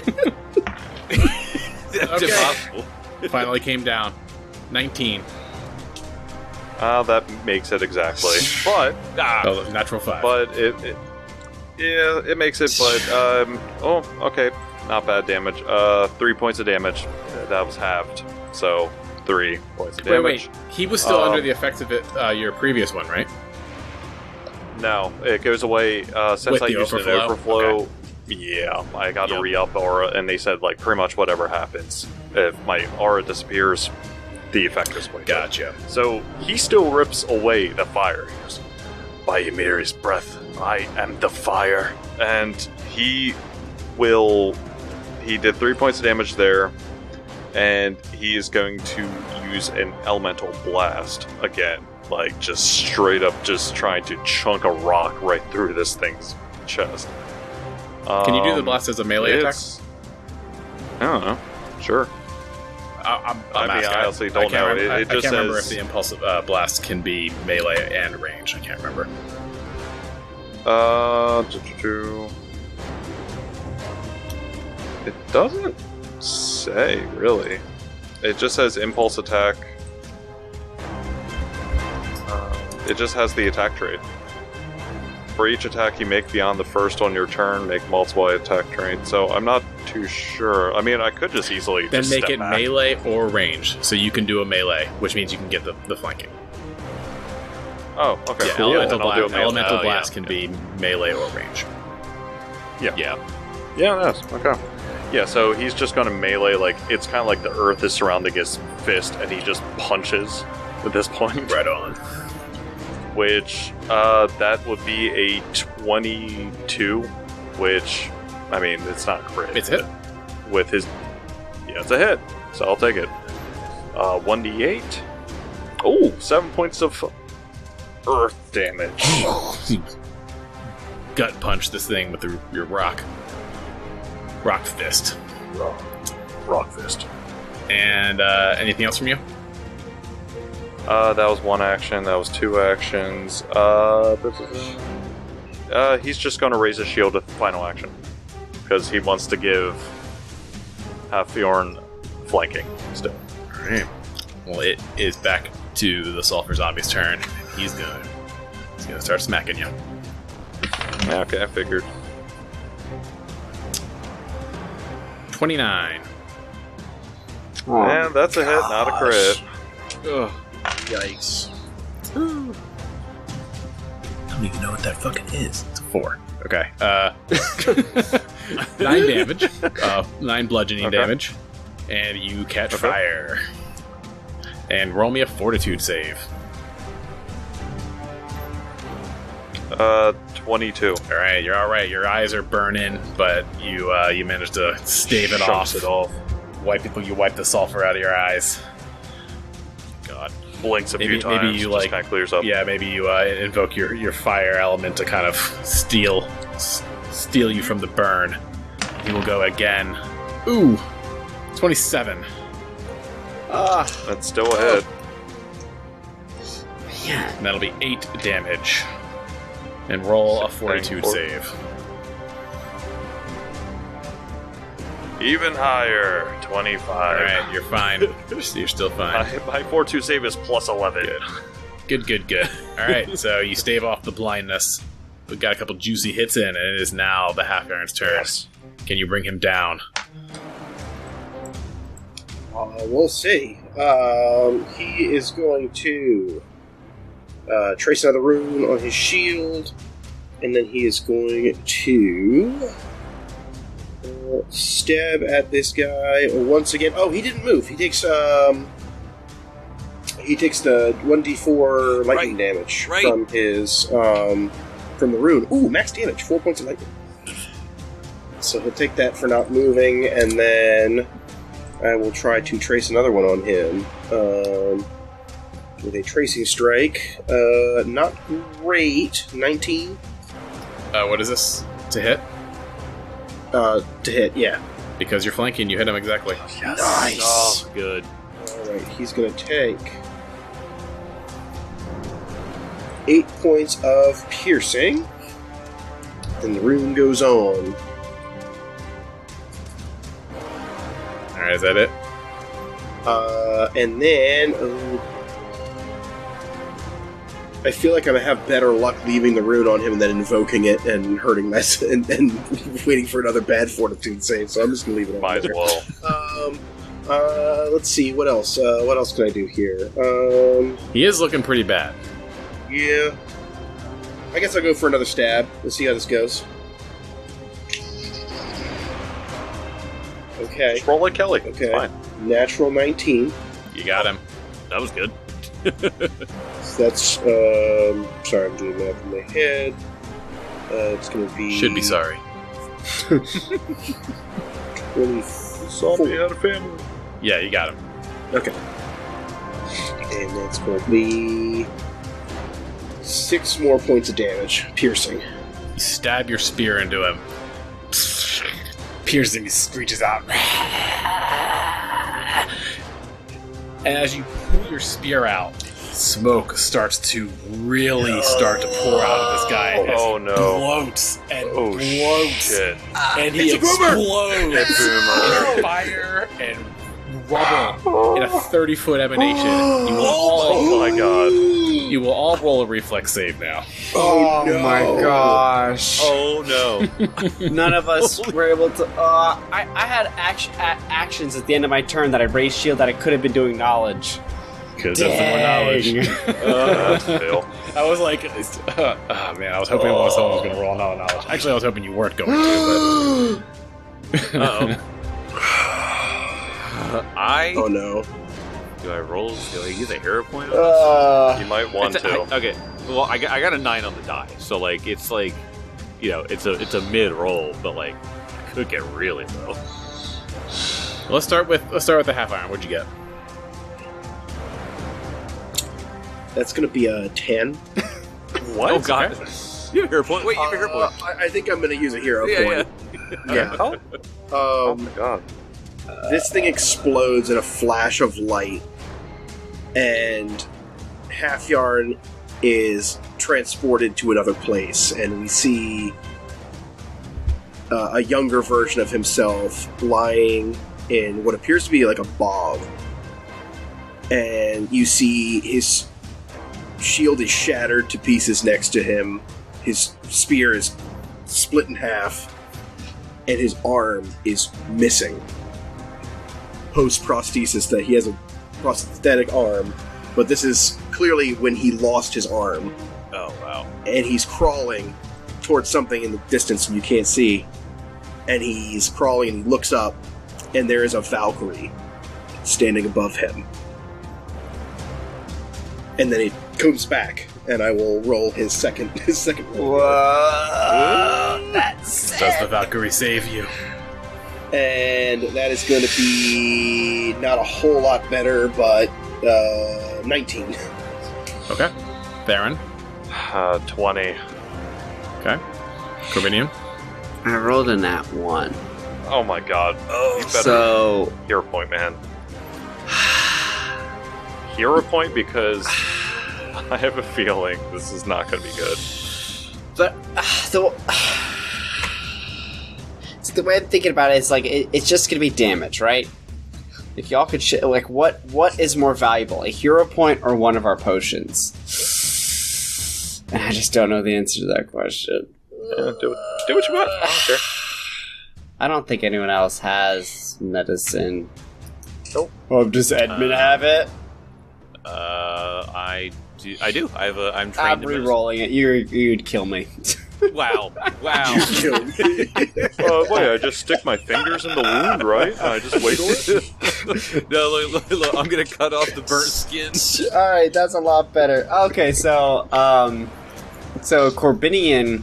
That's Okay. impossible. Finally came down. nineteen. Uh, that makes it exactly. But Ah, Oh, natural five. but it, it yeah, it makes it. But um, oh, okay, not bad damage. Uh, three points of damage. Uh, That was halved. So three points of wait, damage. wait. He was still Um, under the effects of it. Uh, your previous one, right? No, it goes away uh, since With I the used an overflow? overflow. Yeah, I got to Yep. re-up aura, and they said like pretty much whatever happens if my aura disappears, the effect is way. Gotcha. So he still rips away the fire. He goes, by Ymiri's breath, I am the fire. And he will. He did three points of damage there, and he is going to use an elemental blast again. Like, just straight up, just trying to chunk a rock right through this thing's chest. Can you do the Um, blast as a melee attack? it's- I don't know. Sure. I, I'm, I I'm mean, asking. I honestly I don't can't know. remember, It- I- it I just can't remember if says- the impulsive uh, blast can be melee and range. I can't remember. Uh, do, do, do. It doesn't say, really. It just says impulse attack. Uh, it just has the attack trait. For each attack you make beyond the first on your turn, make multiple attack trait. So I'm not too sure. I mean, I could just easily Then just make step it back. melee or range, so you can do a melee, which means you can get the, the flanking. Oh, okay, Yeah, cool. elemental, Then I'll do a blast, melee. elemental Oh, blast yeah. can be melee or range. yeah. Yeah, that's okay. Yeah, so he's just going to melee, like, it's kind of like the earth is surrounding his fist, and he just punches at this point. Right on. Which, uh, that would be a twenty-two, which, I mean, it's not crit. It's a hit. With his, yeah, it's a hit, so I'll take it. Uh, one d eight. Oh, seven points of earth damage. You gut punch this thing with your, your rock. Rock fist. Rock, rock fist. And uh, anything else from you? Uh, that was one action. That was two actions. Uh, uh he's just going to raise his shield with final action because he wants to give Halfjorn flanking still. Alright. Well, it is back to the Sulfur Zombie's turn. He's gonna he's gonna start smacking you. Yeah, okay, I figured. twenty-nine. Oh, And that's a hit, not a crit. Ugh. Yikes. I don't even know what that fucking is. It's a four. Okay. Uh, nine damage. Uh, nine bludgeoning Okay. damage. And you catch Okay. fire. And roll me a fortitude save. Uh, twenty-two. All right, you're all right. Your eyes are burning, but you uh, you managed to stave it off. Shunts it off. Wipe it. You wipe the sulfur out of your eyes. God. Blinks a Maybe- few times. maybe you, just like- kind of clears up. Yeah, maybe you uh, invoke your, your fire element to kind of steal s- steal you from the burn. He will go again. Ooh, twenty-seven. Ah, That's still ahead. man. And that'll be eight damage. And roll a fortitude Four. save. Even higher. All twenty-five. right, you're fine. You're still fine. My, my four two save is plus eleven. Good, good, good. All right, so you stave off the blindness. We got a couple juicy hits in, and it is now the Half Baron's turn. Yes. Can you bring him down? Uh, we'll see. Um, he is going to uh, trace another rune on his shield, and then he is going to uh, stab at this guy once again. Oh, he didn't move. He takes um, he takes the one d four lightning Right. damage Right. from his um, from the rune. Ooh, max damage, four points of lightning. So he'll take that for not moving, and then I will try to trace another one on him um, with a tracing strike. Uh, not great. nineteen Uh, what is this? To hit? uh, to hit. Yeah. Because you're flanking, you hit him exactly. Yes. Nice. Oh, good. All right. He's going to take eight points of piercing. Then the rune goes on. Alright, is that it? Uh, and then uh, I feel like I'm gonna have better luck leaving the rune on him than invoking it and hurting myself and, and waiting for another bad fortitude save. So I'm just gonna leave it on Might as there. well. Um, uh, let's see what else. Uh, what else can I do here? Um, He is looking pretty bad. yeah, I guess I'll go for another stab. Let's see how this goes. Okay, Just roll like Kelly. It's okay. fine. Natural nineteen. You got him. That was good. So that's, um, sorry, I'm doing math in my head. Uh, it's going to be... Should be sorry. twenty-four. had a family. Yeah, you got him. Okay. And that's going to be six more points of damage, piercing. You stab your spear into him. Piercing, he screeches out. And as you pull your spear out, smoke starts to really start to pour out of this guy. as Oh, he no. Bloats and Oh, bloats. shit. And he It's a boomer! explodes Boomer. in fire and rubble in a thirty-foot emanation. You will all, Oh my god. you will all roll a reflex save now. Oh, my gosh. Oh no. None of us were able to. Uh, I, I had act- a- actions at the end of my turn that I raised shield that I could have been doing knowledge. Because that's more knowledge. Uh, fail. I was like, uh, oh man, I was hoping oh. someone was going to roll another knowledge. Actually, I was hoping you weren't going to, but. Uh-oh. I Oh no. do I roll? Do I use a hero point? On Uh, You might want It's a- to. I- okay. Well, I got, I got a nine on the die, so like it's like, you know, it's a it's a mid roll, but like I could get really low. Let's start with let's start with the half iron. What'd you get? that's going to be a ten. What? Oh god. Okay. You have a hero point. Wait, you have a hero Uh, point. I, I think I'm going to use a hero Yeah, point. Yeah. Oh, oh Um, my god. this thing explodes in a flash of light, and Half Yarn is transported to another place, and we see uh, a younger version of himself lying in what appears to be like a bog. And you see his shield is shattered to pieces next to him, his spear is split in half, and his arm is missing. Post-prosthesis, that he has a prosthetic arm, but this is clearly when he lost his arm, Oh wow. and he's crawling towards something in the distance you can't see, and he's crawling and he looks up, and there is a Valkyrie standing above him. And then he comes back, and I will roll his second his second roll. Whoa, that's Does the Valkyrie save you? And that is going to be not a whole lot better, but uh, nineteen. Okay. Theron. Uh, twenty. Okay. Corbinian. I rolled a nat one. Oh my god. Oh, you better So hero point, man. Hero point because I have a feeling this is not going to be good. But uh, the, so the way I'm thinking about it is like it, it's just gonna be damage, right? Like y'all could sh- like what what is more valuable, a hero point or one of our potions? And I just don't know the answer to that question. Yeah, do, it, do what you want. I don't care. I don't think anyone else has medicine. Nope. Oh, does Edmund Uh, have it? Uh, I do. I do. I have a. I'm I'm trained. in re-rolling it. You you'd kill me. medicine. Wow! Wow! Kill me. Uh, wait, I just stick my fingers in the wound, right? And I just wiggle it? No, look, look, look, I'm gonna cut off the burnt skin. All right, that's a lot better. Okay, so um, so Corbinian,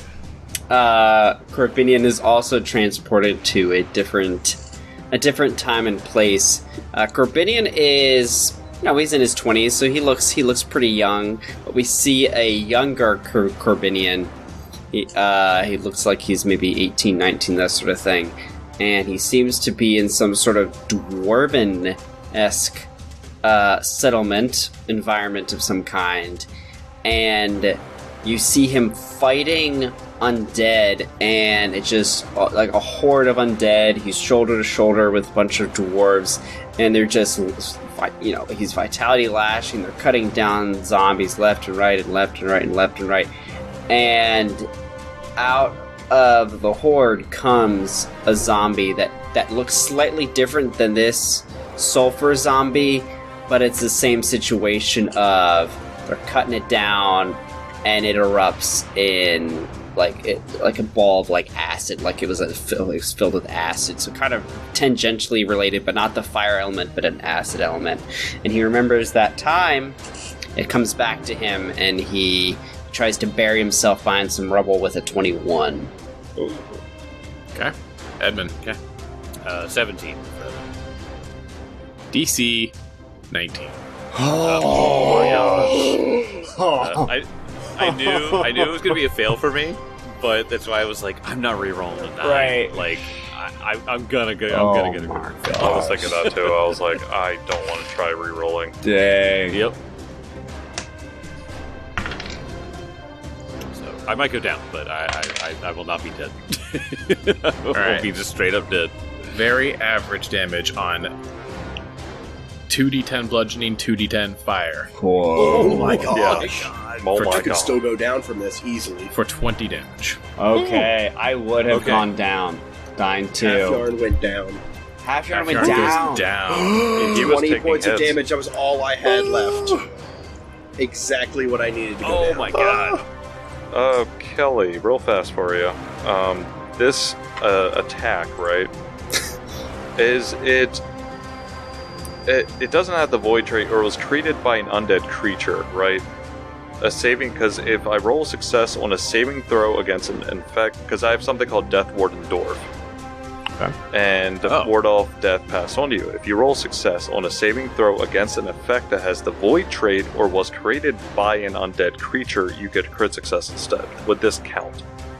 uh, Corbinian is also transported to a different, a different time and place. Uh, Corbinian is, you know, he's in his twenties, so he looks he looks pretty young. But we see a younger Cor- Corbinian. He, uh, he looks like he's maybe eighteen, nineteen, that sort of thing. And he seems to be in some sort of dwarven-esque uh, settlement environment of some kind. And you see him fighting undead, and it's just uh, like a horde of undead. He's shoulder to shoulder with a bunch of dwarves, and they're just, you know, he's vitality lashing. They're cutting down zombies left and right and left and right and left and right. And out of the horde comes a zombie that, that looks slightly different than this sulfur zombie, but it's the same situation of they're cutting it down and it erupts in like it, like a ball of like acid, like it was, a, it was filled with acid. So kind of tangentially related, but not the fire element, but an acid element. And he remembers that time. It comes back to him, and he tries to bury himself behind some rubble with a twenty-one. Okay. Edmund. Okay. Uh, seventeen. D C nineteen. Oh my gosh! Uh, I, I knew, I knew it was gonna be a fail for me, but that's why I was like, I'm not re-rolling it. Right. Like, I, I, I'm gonna go. I'm Oh gonna get a my good fail. I was thinking that too. I was like, I don't want to try re-rolling. Dang. Yep. So I might go down, but I, I, I, I will not be dead. I will right. be just straight up dead. Very average damage on two d ten bludgeoning, two d ten fire Oh my god. Yeah. Oh For my I could god. still go down from this easily. for twenty damage. Okay, I would have Okay. gone down. Dying Half too. yarn went down. Half yarn Half went yarn down. goes down. He was twenty taking points of hits. damage. That was all I had left. Exactly what I needed to go Oh down. my god! Uh, Kelly, real fast for you. Um, this uh, attack, right? is it, it? It doesn't have the void trait, or was created by an undead creature, right? A saving, because if I roll success on a saving throw against an infect, because I have something called Death Warden Dwarf. Okay. And Oh. ward off death pass on to you. If you roll success on a saving throw against an effect that has the void trait or was created by an undead creature, you get crit success instead. Would this count?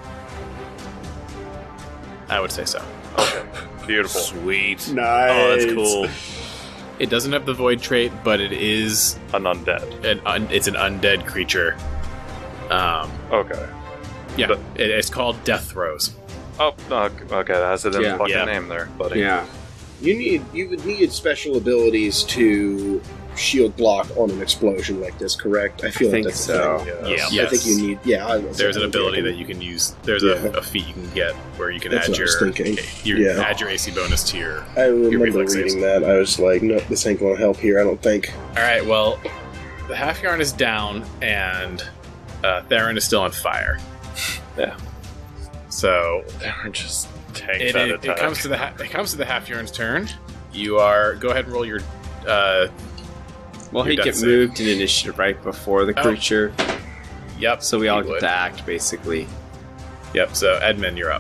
I would say so. Okay, beautiful. Sweet. Nice. Oh, that's cool. It doesn't have the void trait, but it is An undead. an un- it's an undead creature. Um, Okay. yeah, But- it, it's called Death Throes. Oh, no, okay, that has it in Yeah. the fucking Yeah. name there, buddy. Yeah. You need you would need special abilities to shield block on an explosion like this, correct? I feel I like think that's so. a thing. Yeah. Yes. I think you need. Yeah, I was There's an I think I ability can- that you can use. There's Yeah. a, a feat you can get where you can That's add what I your, was thinking. your Yeah. add your A C bonus to your. I remember reflex reading saves. that. I was like, no, this ain't going to help here. I don't think. All right, well, the half yarn is down, and uh, Theron is still on fire. Yeah. So They're just tanks it, that it, attack. it comes to the ha- it comes to the Half-Yarn's turn. You are go ahead and roll your. Uh, Well, Your he death get save. moved in initiative right before the Oh. creature, yep. so we all you get would. to act basically. Yep. So Edmund, you're up.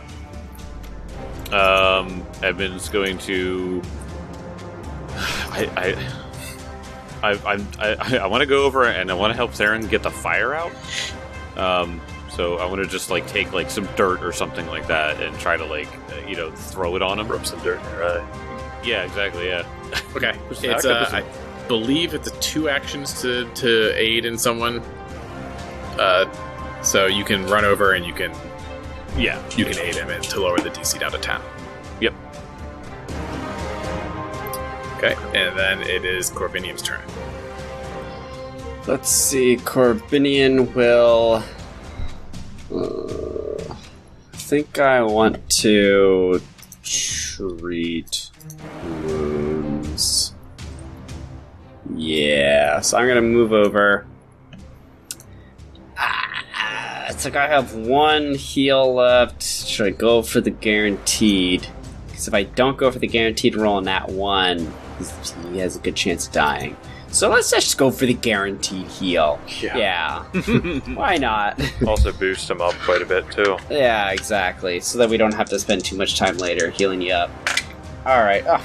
Um, Edmund's going to. I I I I'm, I, I want to go over and I want to help Theron get the fire out. Um, so I want to just like take like some dirt or something like that and try to like uh, you know throw it on him. Rub some dirt in your eye. Yeah, exactly. Yeah. Okay. Who's It's the uh, active? I believe it's a two actions to to aid in someone. Uh, so you can run over and you can Yeah. you can aid him in to lower the D C down to ten. Yep. Okay, and then it is Corbinian's turn. Let's see. Corbinian will. Uh, I think I want to treat wounds. Yeah, so I'm gonna move over. Ah, it's like I have one heal left. Should I go for the guaranteed? Because if I don't go for the guaranteed roll on that one, he's- he has a good chance of dying. So let's just go for the guaranteed heal. Yeah. Yeah. Why not? Also boost him up quite a bit too. Yeah, exactly. So that we don't have to spend too much time later healing you up. Alright. Oh.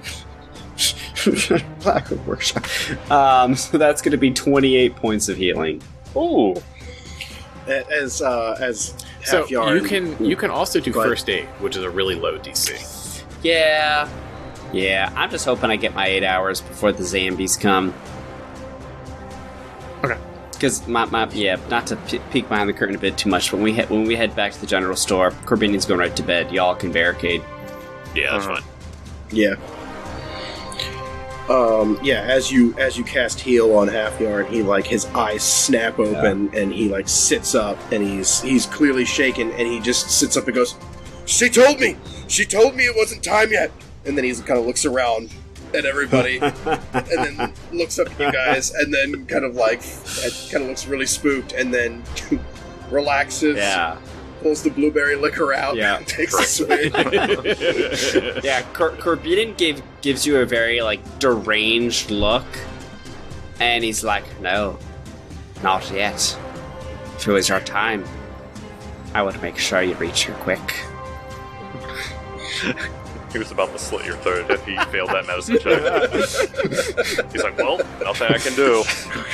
Blackwood Workshop. Um, so that's going to be twenty-eight points of healing. Ooh. As uh, as So half yarn. you can you can also do Go ahead. first aid, which is a really low D C. Yeah. Yeah, I'm just hoping I get my eight hours before the zombies come. Okay. Because my, my yeah, not to pe- peek behind the curtain a bit too much. When we he- when we head back to the general store, Corbinian's going right to bed. Y'all can barricade. Yeah, that's Uh-huh. fine. Yeah. Um, yeah, as you as you cast heal on half yarn, he like his eyes snap open and he like sits up and he's he's clearly shaken and he just sits up and goes, "She told me! She told me it wasn't time yet!" And then he kind of looks around at everybody and then looks up at you guys and then kind of like kind of looks really spooked and then relaxes, Yeah. pulls the blueberry liquor out, Yeah. and takes a swig. Yeah, Cor- Corbinian gave, gives you a very, like, deranged look. And he's like, no, not yet. If it was your time, I would make sure you reach her quick. He was about to slit your throat if he failed that medicine check. He's like, well, nothing I can do.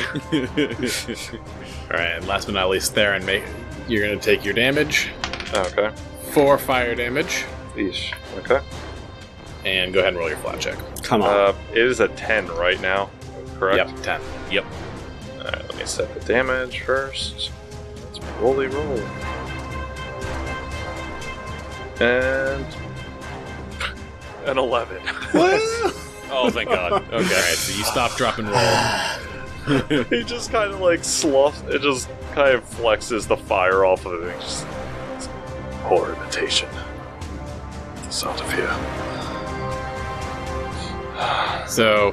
Alright, and last but not least, Theron, make, you're going to take your damage, Okay. four fire damage, Eesh. Okay. and go ahead and roll your flat check. Come on. Uh, it is a ten right now, correct? Yep, ten. Yep. Alright, let me set the damage first. Let's rolly roll. And... an eleven. Oh, thank God. Okay. Alright, so you stop, drop, and roll. He just kind of like sloughs, it just kind of flexes the fire off of it. Just, it's poor imitation. The sound of fear. So,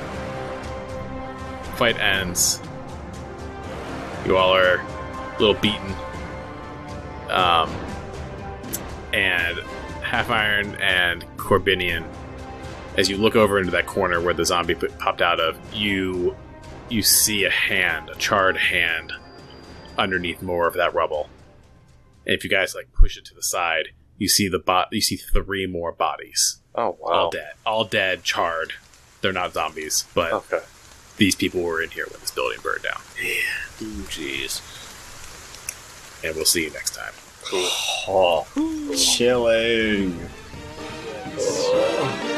fight ends. You all are a little beaten. Um, and Half Iron and Corbinian, as you look over into that corner where the zombie p- popped out of, you you see a hand, a charred hand, underneath more of that rubble. And if you guys like push it to the side, you see the bot. You see three more bodies, Oh, wow. all dead, all dead, charred. They're not zombies, but Okay. these people were in here when this building burned down. Jeez. And we'll see you next time. Oh, chilling. Oh.